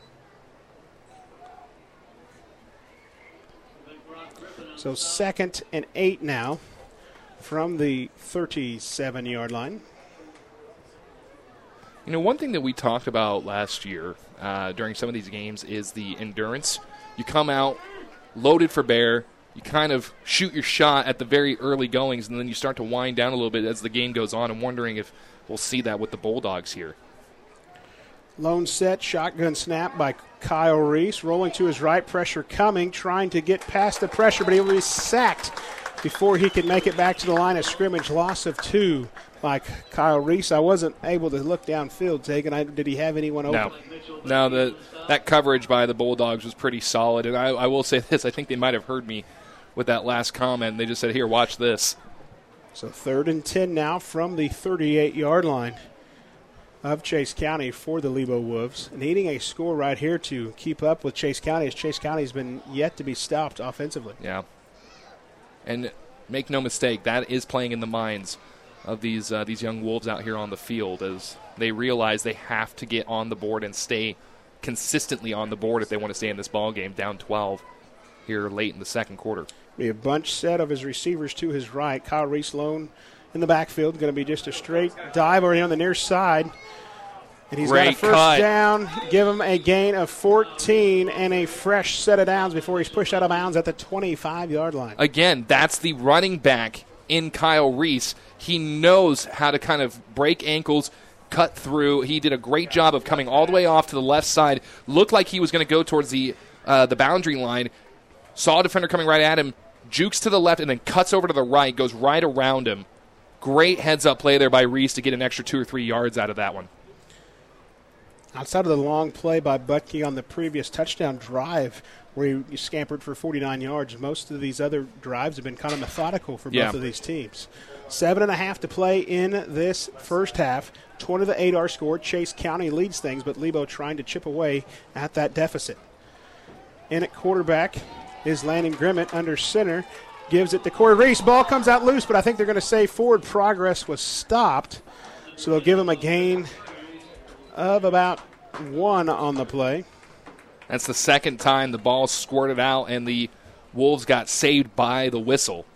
So second and eight now from the thirty-seven-yard line. You know, one thing that we talked about last year uh, during some of these games is the endurance. You come out loaded for bear, you kind of shoot your shot at the very early goings, and then you start to wind down a little bit as the game goes on. I'm wondering if we'll see that with the Bulldogs here. Lone set, shotgun snap by Kyle Reese. Rolling to his right, pressure coming, trying to get past the pressure, but he will be sacked before he can make it back to the line of scrimmage. Loss of two by Kyle Reese. I wasn't able to look downfield, Tegan. I, did he have anyone open? No. No, the, that coverage by the Bulldogs was pretty solid, and I, I will say this. I think they might have heard me with that last comment. They just said, here, watch this. So third and ten now from the thirty-eight-yard line of Chase County for the Lebo Wolves. Needing a score right here to keep up with Chase County, as Chase County has been yet to be stopped offensively. Yeah. And make no mistake, that is playing in the minds of these uh, these young Wolves out here on the field as they realize they have to get on the board and stay consistently on the board if they want to stay in this ball game, down twelve here late in the second quarter. Be a bunch set of his receivers to his right. Kyle Reese lone in the backfield. Going to be just a straight dive over on the near side. And he's Great got a first cut. down. Give him a gain of fourteen and a fresh set of downs before he's pushed out of bounds at the twenty-five-yard line. Again, that's the running back in Kyle Reese. He knows how to kind of break ankles, cut through. He did a great job of coming all the way off to the left side. Looked like he was going to go towards the uh, the boundary line. Saw a defender coming right at him. Jukes to the left and then cuts over to the right. Goes right around him. Great heads-up play there by Reese to get an extra two or three yards out of that one. Outside of the long play by Butke on the previous touchdown drive where he scampered for forty-nine yards, most of these other drives have been kind of methodical for both Yeah. of these teams. Seven and a half to play in this first half. twenty to eight our score. Chase County leads things, but Lebo trying to chip away at that deficit. In at quarterback is Landon Grimmett under center. Gives it to Corey Reese. Ball comes out loose, but I think they're going to say forward progress was stopped. So they'll give him a gain of about one on the play. That's the second time the ball squirted out and the Wolves got saved by the whistle.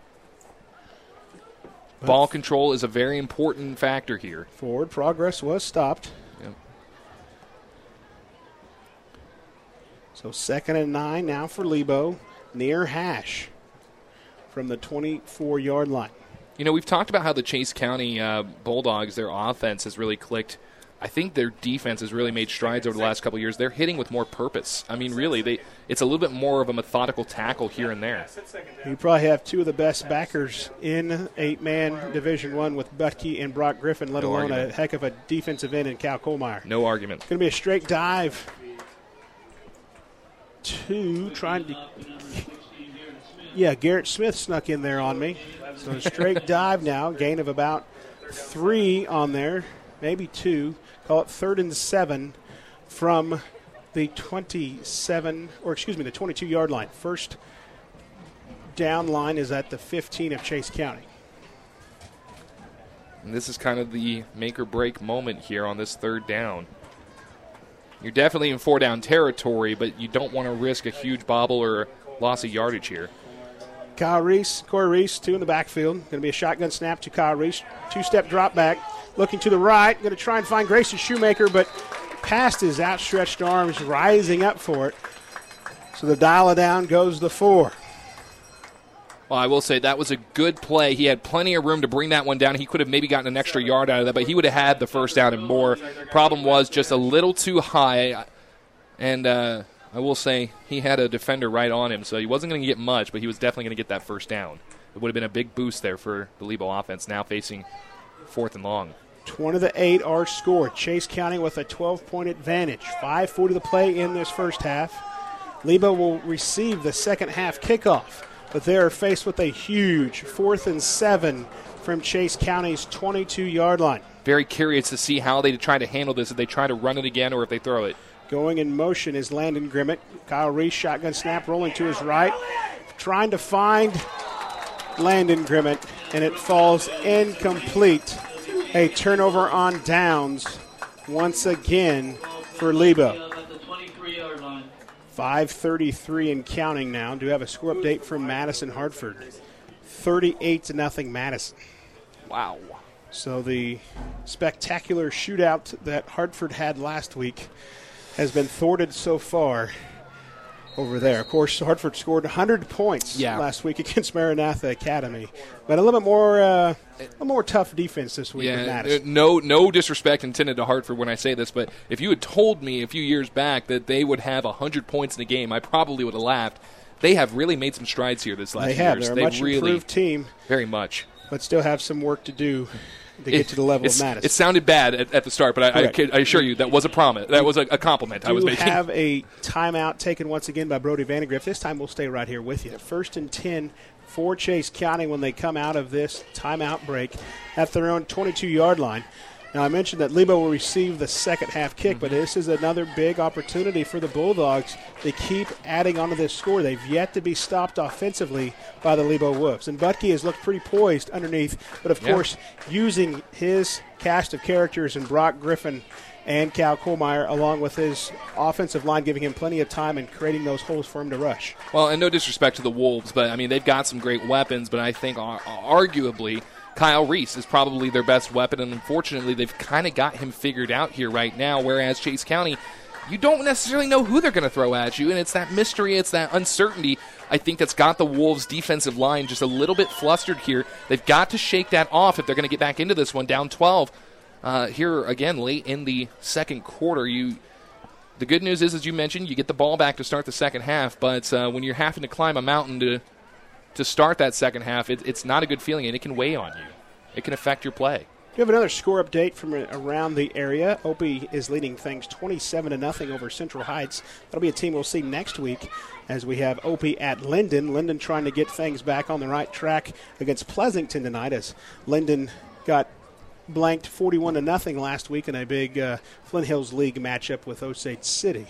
But ball control is a very important factor here. Forward progress was stopped. Yep. So second and nine now for Lebo, near hash from the twenty-four-yard line. You know, we've talked about how the Chase County uh, Bulldogs, their offense has really clicked I think their defense has really made strides over the last couple of years. They're hitting with more purpose. I mean, really, they it's a little bit more of a methodical tackle here and there. You probably have two of the best backers in eight-man Division One with Butke and Brock Griffin, let No alone argument. a heck of a defensive end in Cal Kohlmeyer. No argument. Going to be a straight dive. Two, trying to... Yeah, Garrett Smith snuck in there on me. So a straight dive now, gain of about three on there, maybe two. Call it third and seven from the twenty-seven, or excuse me, the twenty-two-yard line. First down line is at the fifteen of Chase County. And this is kind of the make-or-break moment here on this third down. You're definitely in four-down territory, but you don't want to risk a huge bobble or loss of yardage here. Kyle Reese, Corey Reese, two in the backfield. Going to be a shotgun snap to Kyle Reese. Two-step drop back. Looking to the right. Going to try and find Grayson Shoemaker, but past his outstretched arms, rising up for it. So the dial-a-down goes the four. Well, I will say that was a good play. He had plenty of room to bring that one down. He could have maybe gotten an extra yard out of that, but he would have had the first down and more. Problem was just a little too high, and uh, I will say he had a defender right on him, so he wasn't going to get much, but he was definitely going to get that first down. It would have been a big boost there for the Lebo offense, now facing fourth and long. twenty to eight, our score. Chase County with a twelve-point advantage. five forty to play in this first half. Lebo will receive the second half kickoff, but they are faced with a huge fourth and seven from Chase County's twenty-two-yard line. Very curious to see how they try to handle this, if they try to run it again or if they throw it. Going in motion is Landon Grimmett. Kyle Reese, shotgun snap, rolling to his right. Trying to find Landon Grimmett, and it falls incomplete. A turnover on downs once again for Lebo. five thirty-three and counting now. Do have a score update from Madison Hartford. thirty-eight to nothing Madison. Wow. So the spectacular shootout that Hartford had last week has been thwarted so far over there. Of course, Hartford scored one hundred points yeah. last week against Maranatha Academy, but a little bit more, uh, a little more tough defense this week. Yeah, with Madison. uh, no, no disrespect intended to Hartford when I say this, but if you had told me a few years back that they would have one hundred points in a game, I probably would have laughed. They have really made some strides here this last they few have. years. They're a They've much really, improved team, very much, but still have some work to do to get it, to the level of it's- Madison. It sounded bad at, at the start, but I, I, I assure you that was a promise. That was a, a compliment I was do making. have a timeout taken once again by Brody Vandegrift. This time we'll stay right here with you. First and ten for Chase County when they come out of this timeout break at their own twenty-two-yard line. Now, I mentioned that Lebo will receive the second half kick, but this is another big opportunity for the Bulldogs to keep adding onto this score. They've yet to be stopped offensively by the Lebo Wolves. And Butke has looked pretty poised underneath, but of Yeah. course, using his cast of characters in Brock Griffin and Cal Kohlmeyer, along with his offensive line, giving him plenty of time and creating those holes for him to rush. Well, and no disrespect to the Wolves, but I mean they've got some great weapons, but I think ar- arguably Kyle Reese is probably their best weapon, and unfortunately they've kind of got him figured out here right now, whereas Chase County, you don't necessarily know who they're going to throw at you, and it's that mystery, it's that uncertainty, I think, that's got the Wolves' defensive line just a little bit flustered here. They've got to shake that off if they're going to get back into this one, down twelve. Uh, here, again, late in the second quarter, you... The good news is, as you mentioned, you get the ball back to start the second half, but uh, when you're having to climb a mountain to to start that second half, it, it's not a good feeling, and it can weigh on you. It can affect your play. We have another score update from around the area. Opie is leading things twenty-seven to nothing over Central Heights. That'll be a team we'll see next week as we have Opie at Linden. Linden trying to get things back on the right track against Pleasanton tonight, as Linden got blanked forty-one to nothing last week in a big uh, Flint Hills League matchup with Osage City.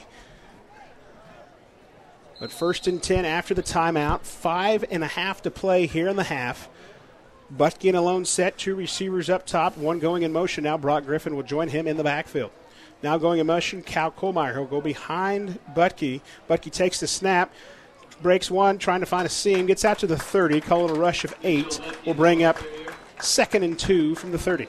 But first and ten after the timeout, five and a half to play here in the half. Butke in a lone set, two receivers up top, one going in motion now. Brock Griffin will join him in the backfield. Now going in motion, Cal Kohlmeyer. He'll go behind Butke. Butke takes the snap, breaks one, trying to find a seam, gets out to the thirty, call it a rush of eight. Will bring up second and two from the thirty.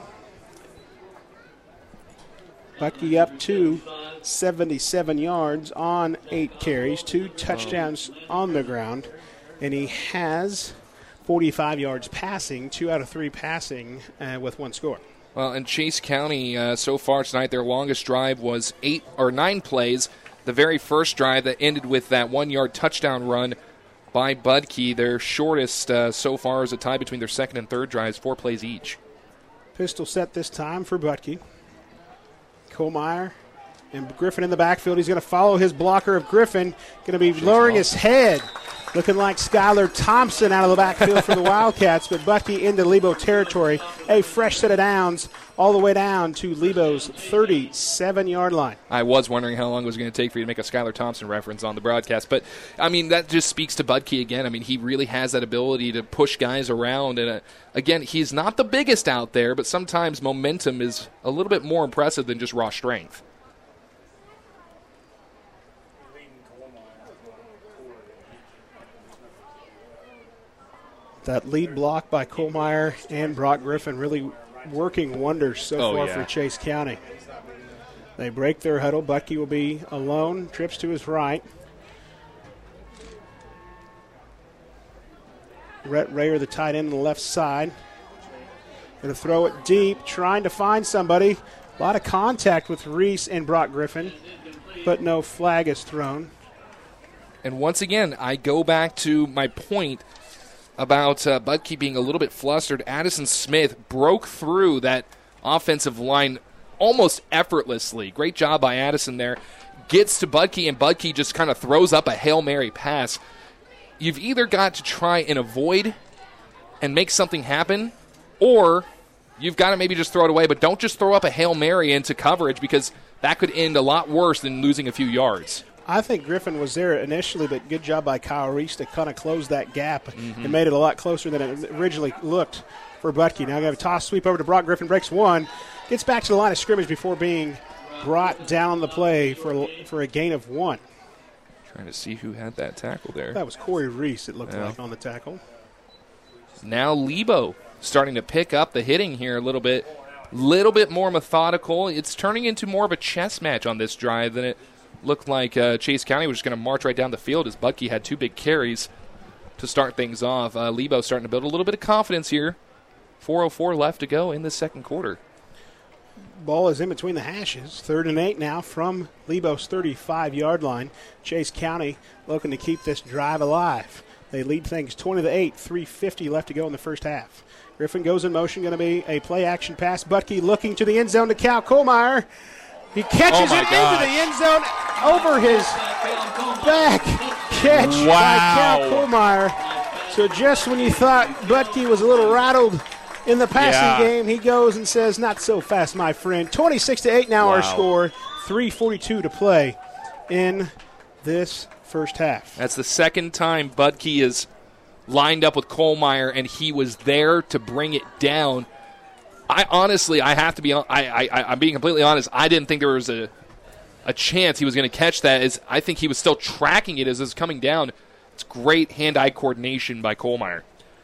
Butke up to seventy-seven yards on eight carries, two touchdowns on the ground, and he has forty-five yards passing, two out of three passing uh, with one score. Well, in Chase County, uh, so far tonight, their longest drive was eight or nine plays. The very first drive that ended with that one-yard touchdown run by Budke. Their shortest uh, so far is a tie between their second and third drives, four plays each. Pistol set this time for Budke. Kohlmeyer and Griffin in the backfield. He's going to follow his blocker of Griffin. Going to be lowering his head. Looking like Skylar Thompson out of the backfield for the Wildcats, but Budke into Lebo territory. A fresh set of downs all the way down to Lebo's thirty-seven-yard line. I was wondering how long it was going to take for you to make a Skylar Thompson reference on the broadcast, but, I mean, that just speaks to Budke again. I mean, he really has that ability to push guys around, and, uh, again, he's not the biggest out there, but sometimes momentum is a little bit more impressive than just raw strength. That lead block by Kohlmeyer and Brock Griffin really working wonders so oh, far yeah. for Chase County. They break their huddle. Budke will be alone, trips to his right. Rhett Rayer, the tight end on the left side. Going to throw it deep, trying to find somebody. A lot of contact with Reese and Brock Griffin, but no flag is thrown. And once again, I go back to my point about uh, Budke being a little bit flustered. Addison Smith broke through that offensive line almost effortlessly. Great job by Addison there. Gets to Budke, and Budke just kind of throws up a Hail Mary pass. You've either got to try and avoid and make something happen, or you've got to maybe just throw it away, but don't just throw up a Hail Mary into coverage, because that could end a lot worse than losing a few yards. I think Griffin was there initially, but good job by Kyle Reese to kind of close that gap mm-hmm. and made it a lot closer than it originally looked for Budke. Now, got a toss sweep over to Brock Griffin, breaks one, gets back to the line of scrimmage before being brought down the play for, for a gain of one. Trying to see who had that tackle there. That was Corey Reese, it looked yeah. like, on the tackle. Now Lebo starting to pick up the hitting here a little bit. Little bit more methodical. It's turning into more of a chess match on this drive than it looked like uh, Chase County was just going to march right down the field, as Budke had two big carries to start things off. Uh, Lebo starting to build a little bit of confidence here. four oh four left to go in the second quarter. Ball is in between the hashes. Third and eight now from Lebo's thirty-five-yard line. Chase County looking to keep this drive alive. They lead things twenty to eight, three fifty left to go in the first half. Griffin goes in motion, going to be a play-action pass. Budke looking to the end zone to Cal Kohlmeyer. He catches oh it gosh. into the end zone over his back. Catch wow. by Cal Kohlmeyer. So just when you thought Budke was a little rattled in the passing yeah. game, he goes and says, not so fast, my friend. twenty-six to eight now wow. our score. three forty-two to play in this first half. That's the second time Budke is lined up with Kohlmeyer, and he was there to bring it down. I honestly, I have to be, I, I, I'm being completely honest. I didn't think there was a, a chance he was going to catch that. As I think he was still tracking it as it was coming down. It's great hand-eye coordination by Kohlmeyer.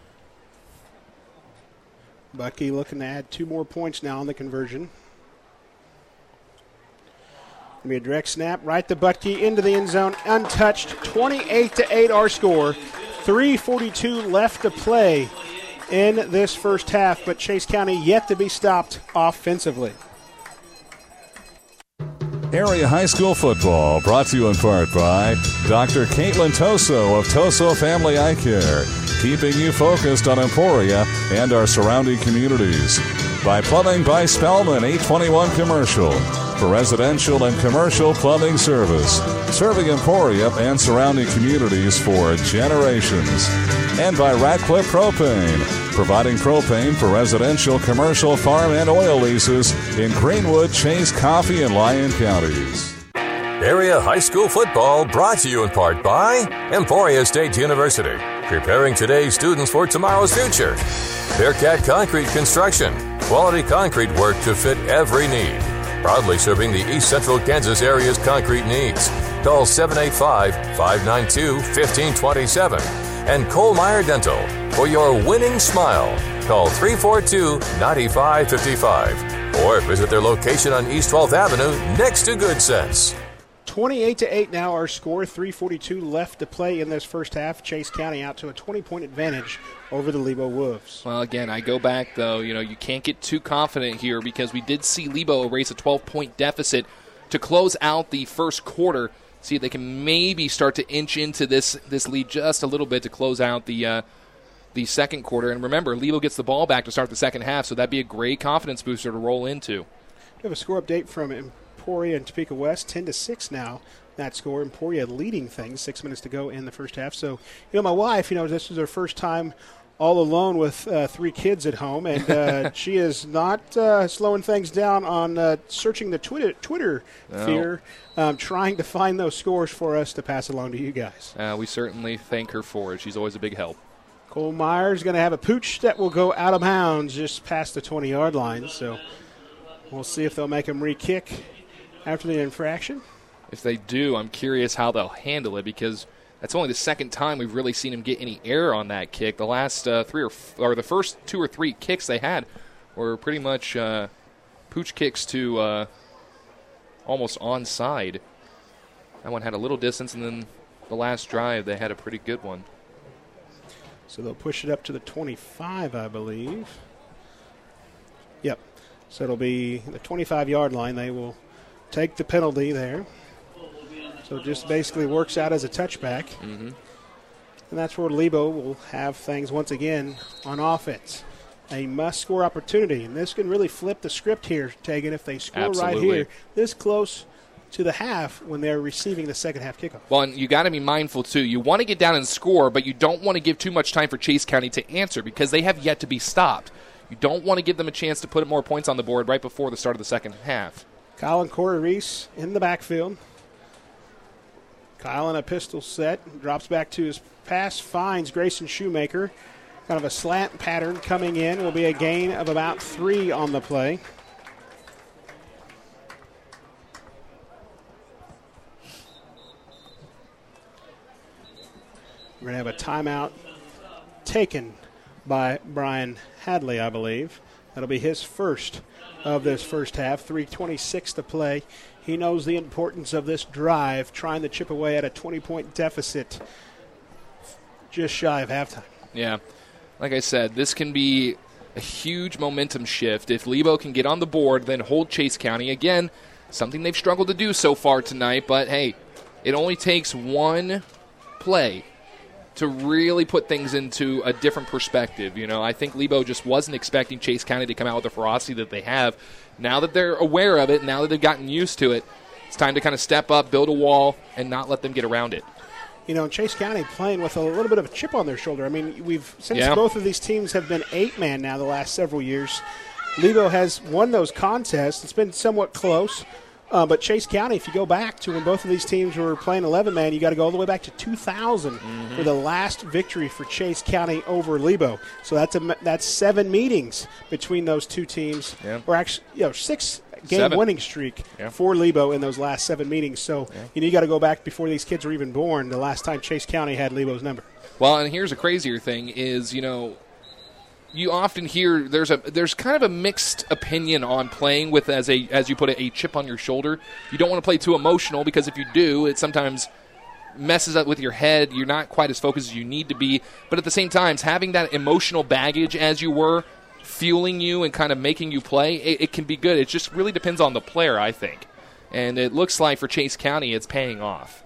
Budke looking to add two more points now on the conversion. Going to be a direct snap right to Budke into the end zone, untouched. twenty-eight to eight our score. three forty-two left to play in this first half, but Chase County yet to be stopped offensively. Area High School football brought to you in part by Doctor Caitlin Toso of Toso Family Eye Care, keeping you focused on Emporia and our surrounding communities. By Plumbing by Spellman, eight twenty-one Commercial, for residential and commercial plumbing service, serving Emporia and surrounding communities for generations. And by Ratcliffe Propane, providing propane for residential, commercial, farm, and oil leases in Greenwood, Chase, Coffee, and Lyon counties. Area High School football brought to you in part by Emporia State University, preparing today's students for tomorrow's future. Bearcat Concrete Construction, quality concrete work to fit every need. Proudly serving the East Central Kansas area's concrete needs. Call seven eight five, five nine two, one five two seven. And Kohlmeyer Dental, for your winning smile. Call three four two, nine five five five. Or visit their location on East twelfth Avenue next to Good Sense. twenty-eight to eight now our score. three forty-two left to play in this first half. Chase County out to a twenty-point advantage over the Lebo Wolves. Well, again, I go back, though. You know, you can't get too confident here because we did see Lebo erase a twelve-point deficit to close out the first quarter. See if they can maybe start to inch into this this lead just a little bit to close out the uh, the second quarter. And remember, Lebo gets the ball back to start the second half, so that'd be a great confidence booster to roll into. We have a score update from Emporia and Topeka West, ten to six now. That score, Emporia leading things, six minutes to go in the first half. So, you know, my wife, you know, this is her first time all alone with uh, three kids at home, and uh, she is not uh, slowing things down on uh, searching the Twitter Twitter no. fear, um, trying to find those scores for us to pass along to you guys. Uh, we certainly thank her for it. She's always a big help. Cole Myers going to have a pooch that will go out of bounds just past the twenty-yard line, so we'll see if they'll make him re-kick after the infraction. If they do, I'm curious how they'll handle it because that's only the second time we've really seen him get any error on that kick. The last uh, three or, f- or the first two or three kicks they had were pretty much uh, pooch kicks to uh, almost onside. That one had a little distance, and then the last drive they had a pretty good one. So they'll push it up to the twenty-five, I believe. Yep. So it'll be the twenty-five-yard line. They will take the penalty there. So it just basically works out as a touchback. Mm-hmm. And that's where Lebo will have things once again on offense. A must-score opportunity. And this can really flip the script here, Tegan, if they score Absolutely. right here this close to the half when they're receiving the second half kickoff. Well, and you got to be mindful, too. You want to get down and score, but you don't want to give too much time for Chase County to answer because they have yet to be stopped. You don't want to give them a chance to put more points on the board right before the start of the second half. Kyle and Corey Reese in the backfield. Kyle in a pistol set, drops back to his pass, finds Grayson Shoemaker. Kind of a slant pattern coming in. Will be a gain of about three on the play. We're going to have a timeout taken by Brian Hadley, I believe. That'll be his first of this first half. three twenty-six to play. He knows the importance of this drive, trying to chip away at a twenty-point deficit just shy of halftime. Yeah. Like I said, this can be a huge momentum shift. If Lebo can get on the board, then hold Chase County. Again, something they've struggled to do so far tonight, but hey, it only takes one play to really put things into a different perspective. You know, I think Lebo just wasn't expecting Chase County to come out with the ferocity that they have. Now that they're aware of it, now that they've gotten used to it, it's time to kind of step up, build a wall, and not let them get around it. You know, Chase County playing with a little bit of a chip on their shoulder. I mean, we've since yeah. both of these teams have been eight-man now the last several years, Lebo has won those contests. It's been somewhat close. Uh, but Chase County, if you go back to when both of these teams were playing eleven-man, you got to go all the way back to two thousand mm-hmm. for the last victory for Chase County over Lebo. So that's a that's seven meetings between those two teams, yeah. or actually, you know, six game seven. winning streak yeah. for Lebo in those last seven meetings. So yeah. you know, you got to go back before these kids were even born. The last time Chase County had Lebo's number. Well, and here's a crazier thing: is you know. You often hear there's a there's kind of a mixed opinion on playing with, as a as you put it, a chip on your shoulder. You don't want to play too emotional because if you do, it sometimes messes up with your head. You're not quite as focused as you need to be. But at the same time, having that emotional baggage as you were, fueling you and kind of making you play, it, it can be good. It just really depends on the player, I think. And it looks like for Chase County, it's paying off.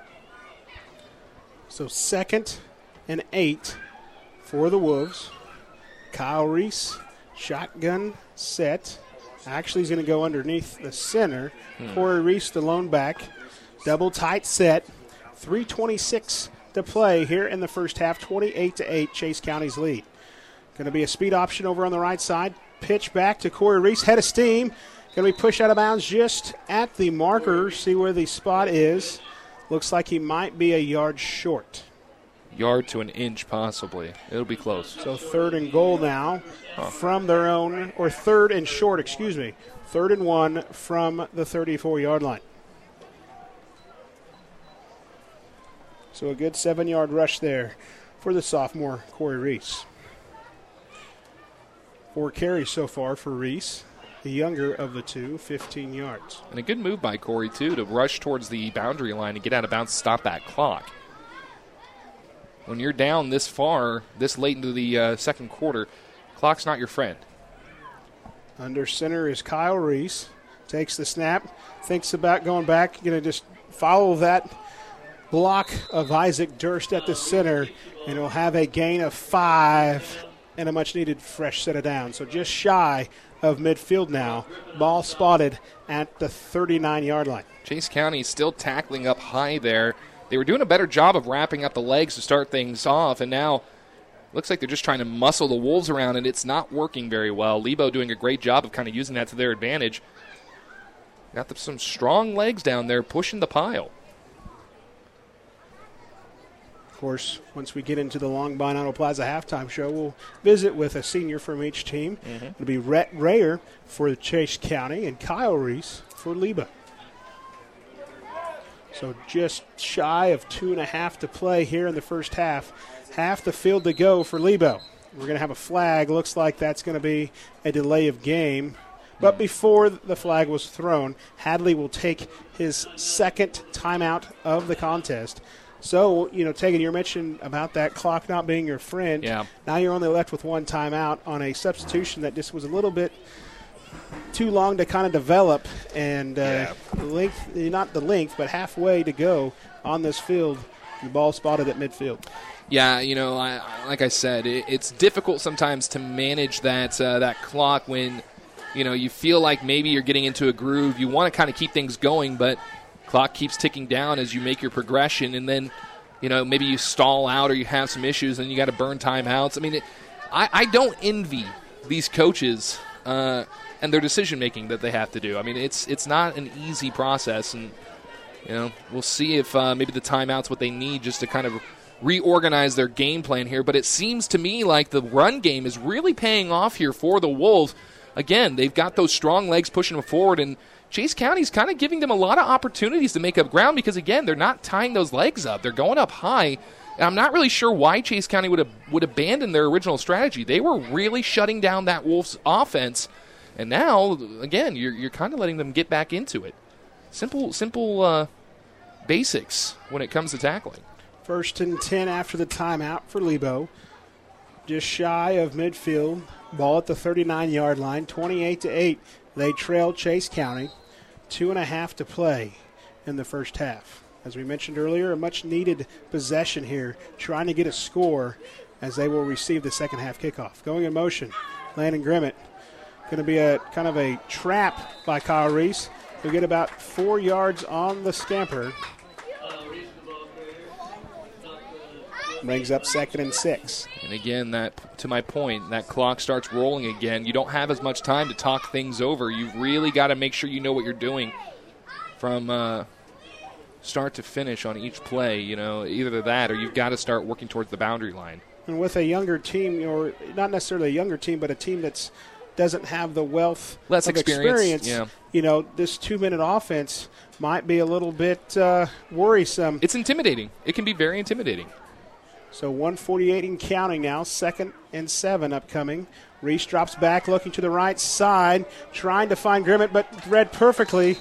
So second and eight for the Wolves. Kyle Reese, shotgun set. Actually, he's going to go underneath the center. Hmm. Corey Reese, the lone back. Double tight set. three twenty-six to play here in the first half. twenty-eight to eight, Chase County's lead. Going to be a speed option over on the right side. Pitch back to Corey Reese. Head of steam. Going to be pushed out of bounds just at the marker. See where the spot is. Looks like he might be a yard short. Yard to an inch, possibly. It'll be close. So third and goal now huh. from their own, or third and short, excuse me. Third and one from the thirty-four-yard line. So a good seven-yard rush there for the sophomore, Corey Reese. Four carries so far for Reese. the younger of the two, fifteen yards. And a good move by Corey, too, to rush towards the boundary line and get out of bounds to stop that clock. When you're down this far, this late into the uh, second quarter, clock's not your friend. Under center is Kyle Reese. Takes the snap, thinks about going back, going to just follow that block of Isaac Durst at the center, and he'll have a gain of five and a much-needed fresh set of downs. So just shy of midfield now. Ball spotted at the thirty-nine-yard line. Chase County still tackling up high there. They were doing a better job of wrapping up the legs to start things off, and now looks like they're just trying to muscle the Wolves around, and it's not working very well. Lebo doing a great job of kind of using that to their advantage. Got them some strong legs down there pushing the pile. Of course, once we get into the Long Pine Auto Plaza halftime show, we'll visit with a senior from each team. Mm-hmm. It'll be Rhett Rayer for Chase County and Kyle Reese for Lebo. So just shy of two and a half to play here in the first half. Half the field to go for Lebo. We're going to have a flag. Looks like that's going to be a delay of game. But before the flag was thrown, Hadley will take his second timeout of the contest. So, you know, Tegan, you mentioned about that clock not being your friend. Yeah. Now you're only left with one timeout on a substitution that just was a little bit too long to kind of develop. And uh, yeah. the length, not the length, but halfway to go on this field. The ball spotted at midfield. Yeah, you know, I, like I said, it, it's difficult sometimes to manage that uh, that clock when – you know, you feel like maybe you're getting into a groove. You want to kind of keep things going, but clock keeps ticking down as you make your progression. And then, you know, maybe you stall out or you have some issues and you got to burn timeouts. I mean, it, I, I don't envy these coaches uh, and their decision-making that they have to do. I mean, it's it's not an easy process. And, you know, we'll see if uh, maybe the timeout's what they need just to kind of reorganize their game plan here. But it seems to me like the run game is really paying off here for the Wolves. Again, they've got those strong legs pushing them forward, and Chase County's kind of giving them a lot of opportunities to make up ground because, again, they're not tying those legs up. They're going up high, and I'm not really sure why Chase County would have, would abandon their original strategy. They were really shutting down that Wolves offense, and now, again, you're you're kind of letting them get back into it. Simple, simple uh, basics when it comes to tackling. First and ten after the timeout for Lebo. Just shy of midfield. Ball at the thirty-nine-yard line, twenty-eight to eight. They trail Chase County. Two and a half to play in the first half. As we mentioned earlier, a much-needed possession here, trying to get a score as they will receive the second half kickoff. Going in motion, Landon Grimmett. Going to be a kind of a trap by Kyle Reese. He'll get about four yards on the scamper. Brings up second and six. And again, that to my point, that clock starts rolling again. You don't have as much time to talk things over. You've really got to make sure you know what you're doing from uh, start to finish on each play. You know, either that or you've got to start working towards the boundary line. And with a younger team, or not necessarily a younger team, but a team that's doesn't have the wealth Less of experience, experience, yeah. you know, this two-minute offense might be a little bit uh, worrisome. It's intimidating. It can be very intimidating. So one forty-eight and counting now, second and seven upcoming. Reese drops back, looking to the right side, trying to find Grimmett, but read perfectly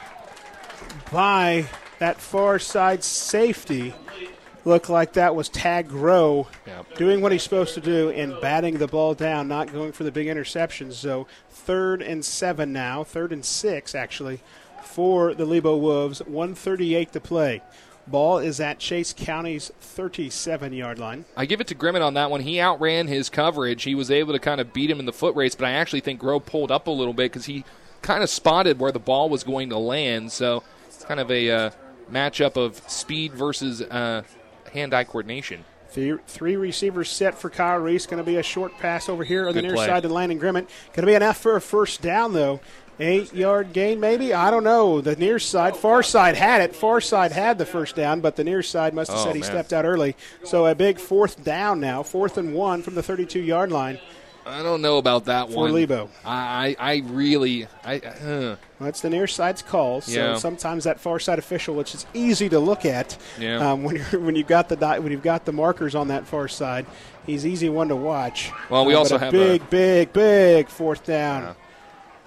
by that far side safety. Looked like that was Tag Grow yep. doing what he's supposed to do and batting the ball down, not going for the big interceptions. So third and seven now, third and six actually, for the Lebo Wolves. one thirty-eight to play. Ball is at Chase County's thirty-seven-yard line. I give it to Grimmett on that one. He outran his coverage. He was able to kind of beat him in the foot race, but I actually think Grove pulled up a little bit because he kind of spotted where the ball was going to land. So it's kind of a uh, matchup of speed versus uh, hand-eye coordination. Three, three receivers set for Kyle Reese. Going to be a short pass over here on Good the near play. side to Landon Grimmett. Going to be enough for a first down, though. Eight-yard gain, maybe? I don't know. The near side, far side had it. Far side had the first down, but the near side must have oh, said he man. stepped out early. So a big fourth down now, fourth and one from the thirty-two-yard line. I don't know about that for one. For Lebo. I, I really I, uh. – Well, it's the near side's call, so yeah. sometimes that far side official, which is easy to look at yeah. um, when you're when you've got the when you've got the markers on that far side, he's easy one to watch. Well, we uh, also but a have big, a big, big fourth down. Yeah.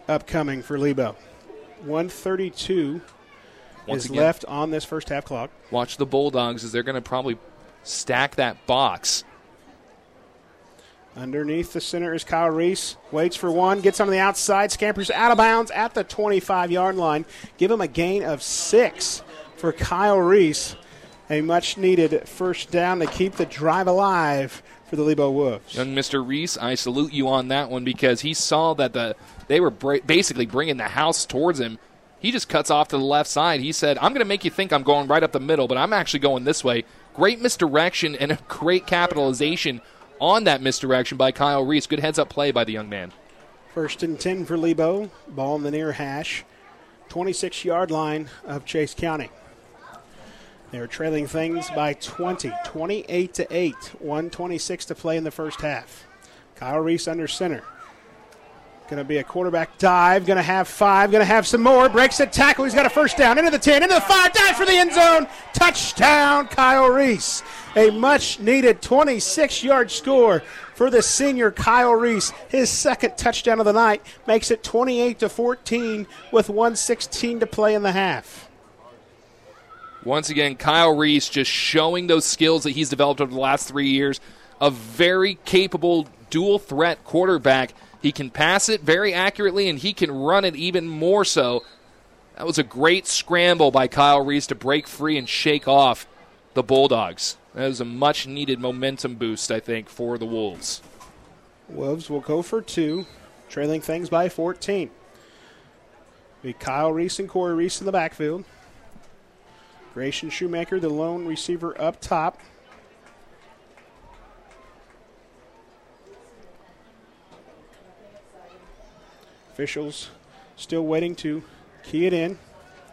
upcoming for Lebo. one thirty-two Once is again, left on this first half clock. watch the Bulldogs as they're going to probably stack that box. Underneath the center is Kyle Reese. Waits for one. Gets on the outside. Scampers out of bounds at the twenty-five-yard line. Give him a gain of six for Kyle Reese. A much-needed first down to keep the drive alive for the Lebo Wolves. Young Mister Reese, I salute you on that one because he saw that the they were bra- basically bringing the house towards him. He just cuts off to the left side. He said, I'm going to make you think I'm going right up the middle, but I'm actually going this way. Great misdirection and a great capitalization on that misdirection by Kyle Reese. Good heads-up play by the young man. First and ten for Lebo. Ball in the near hash. twenty-six-yard line of Chase County. They're trailing things by twenty, twenty-eight to eight. one twenty-six to play in the first half. Kyle Reese under center. Going to be a quarterback dive. Going to have five. Going to have some more. Breaks the tackle. He's got a first down. Into the ten. Into the five. Dive for the end zone. Touchdown, Kyle Reese. A much-needed twenty-six-yard score for the senior Kyle Reese. His second touchdown of the night makes it twenty-eight to fourteen with one sixteen to play in the half. Once again, Kyle Reese just showing those skills that he's developed over the last three years. A very capable dual-threat quarterback. He can pass it very accurately, and he can run it even more so. That was a great scramble by Kyle Reese to break free and shake off the Bulldogs. That was a much-needed momentum boost, I think, for the Wolves. Wolves will go for two, trailing things by fourteen. Be Kyle Reese and Corey Reese in the backfield. Grayson Shoemaker, the lone receiver, up top. Officials still waiting to key it in.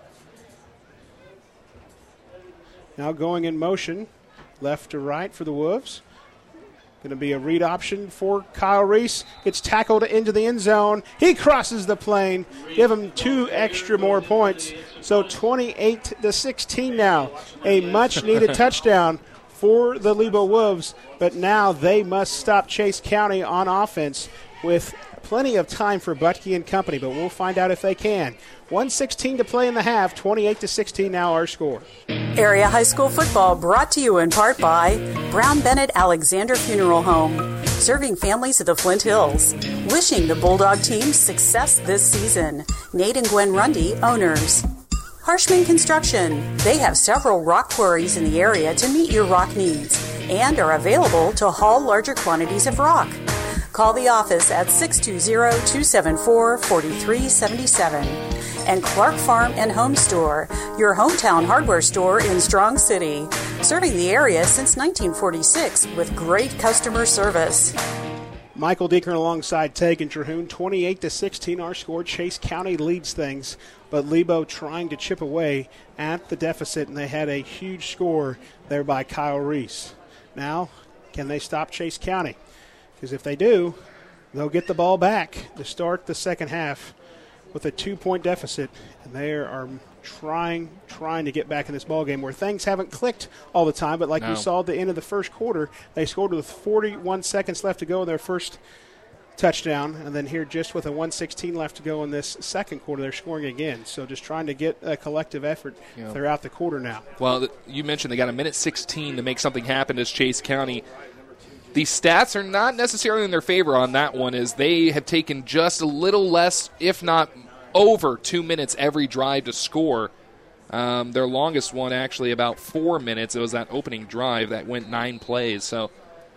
Now going in motion, left to right for the Wolves. Going to be a read option for Kyle Reese. Gets tackled into the end zone. He crosses the plane. Give him two extra more points. So twenty-eight to sixteen now. A much-needed touchdown for the Lebo Wolves. But now they must stop Chase County on offense with plenty of time for Butke and company, but we'll find out if they can. one sixteen to play in the half, twenty-eight to sixteen now our score. Area High School football brought to you in part by Brown Bennett Alexander Funeral Home, serving families of the Flint Hills. Wishing the Bulldog team success this season. Nate and Gwen Rundy, owners. Harshman Construction. They have several rock quarries in the area to meet your rock needs and are available to haul larger quantities of rock. Call the office at six two zero, two seven four, four three seven seven. And Clark Farm and Home Store, your hometown hardware store in Strong City, serving the area since nineteen forty-six with great customer service. Michael Deaker alongside Tegan Terhune, twenty-eight to sixteen our score. Chase County leads things, but Lebo trying to chip away at the deficit, and they had a huge score there by Kyle Reese. Now, can they stop Chase County? Because if they do, they'll get the ball back to start the second half with a two-point deficit, and they are trying trying to get back in this ballgame where things haven't clicked all the time. But like No. we saw at the end of the first quarter, they scored with forty-one seconds left to go in their first touchdown, and then here just with a one sixteen left to go in this second quarter, they're scoring again. So just trying to get a collective effort Yeah. throughout the quarter now. Well, th- you mentioned they got a minute sixteen to make something happen as Chase County. The stats are not necessarily in their favor on that one, as they have taken just a little less, if not over, two minutes every drive to score. Um, their longest one, actually, about four minutes. It was that opening drive that went nine plays. So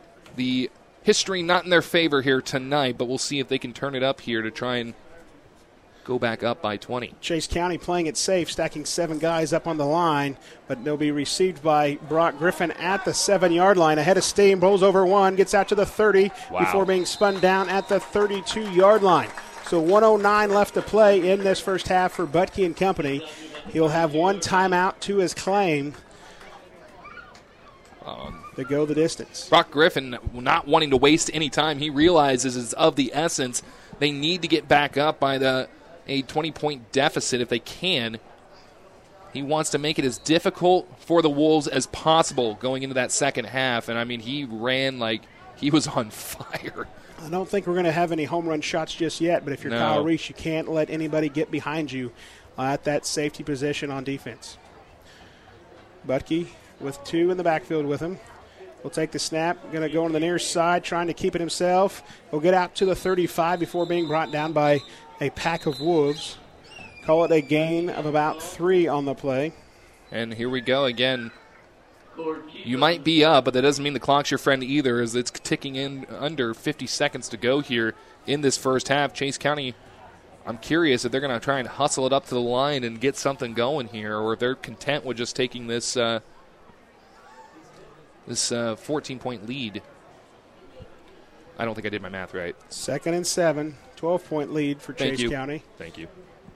the history not in their favor here tonight, but we'll see if they can turn it up here to try and go back up by twenty. Chase County playing it safe, stacking seven guys up on the line, but they'll be received by Brock Griffin at the seven-yard line. Ahead of steam, rolls over one, gets out to the thirty Wow. before being spun down at the thirty-two-yard line. So one oh nine left to play in this first half for Butke and company. He'll have one timeout to his claim Um, to go the distance. Brock Griffin not wanting to waste any time. He realizes it's of the essence. They need to get back up by the a twenty-point deficit if they can. He wants to make it as difficult for the Wolves as possible going into that second half. And, I mean, he ran like he was on fire. I don't think we're going to have any home run shots just yet, but if you're No. Kyle Reese, you can't let anybody get behind you uh, at that safety position on defense. Butke with two in the backfield with him. Will take the snap, going to go on the near side, trying to keep it himself. Will get out to the thirty-five before being brought down by a pack of wolves. Call it a gain of about three on the play. And here we go again. You might be up, but that doesn't mean the clock's your friend either, as it's ticking in under fifty seconds to go here in this first half. Chase County, I'm curious if they're going to try and hustle it up to the line and get something going here, or if they're content with just taking this uh, this uh, fourteen-point lead. I don't think I did my math right. Second and seven, twelve-point lead for Thank Chase you. County. Thank you.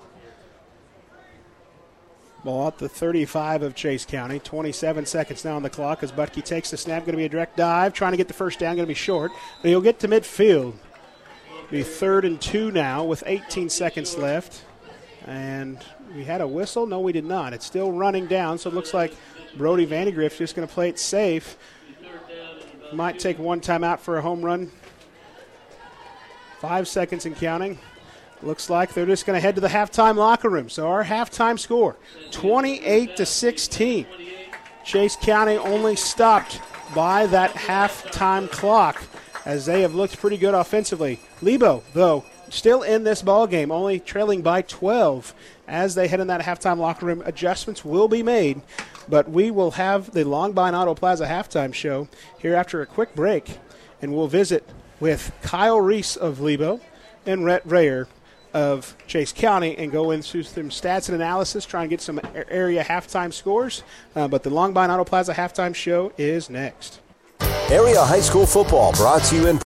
Ball at the thirty-five of Chase County. twenty-seven seconds now on the clock as Butke takes the snap. Going to be a direct dive. Trying to get the first down. Going to be short. But he'll get to midfield. Be third and two now with eighteen seconds left. And we had a whistle? No, we did not. It's still running down, so it looks like Brody Vandegrift's just going to play it safe. Might take one timeout for a home run. Five seconds and counting. Looks like they're just going to head to the halftime locker room. So our halftime score, twenty-eight to sixteen. Chase County only stopped by that halftime clock as they have looked pretty good offensively. Lebo, though, still in this ball game, only trailing by twelve. As they head in that halftime locker room, adjustments will be made. But we will have the Longbine Auto Plaza halftime show here after a quick break. And we'll visit with Kyle Reese of Lebo and Rhett Rayer of Chase County and go into some stats and analysis, try and get some area halftime scores. Uh, but the Longbine Auto Plaza halftime show is next. Area High School Football brought to you in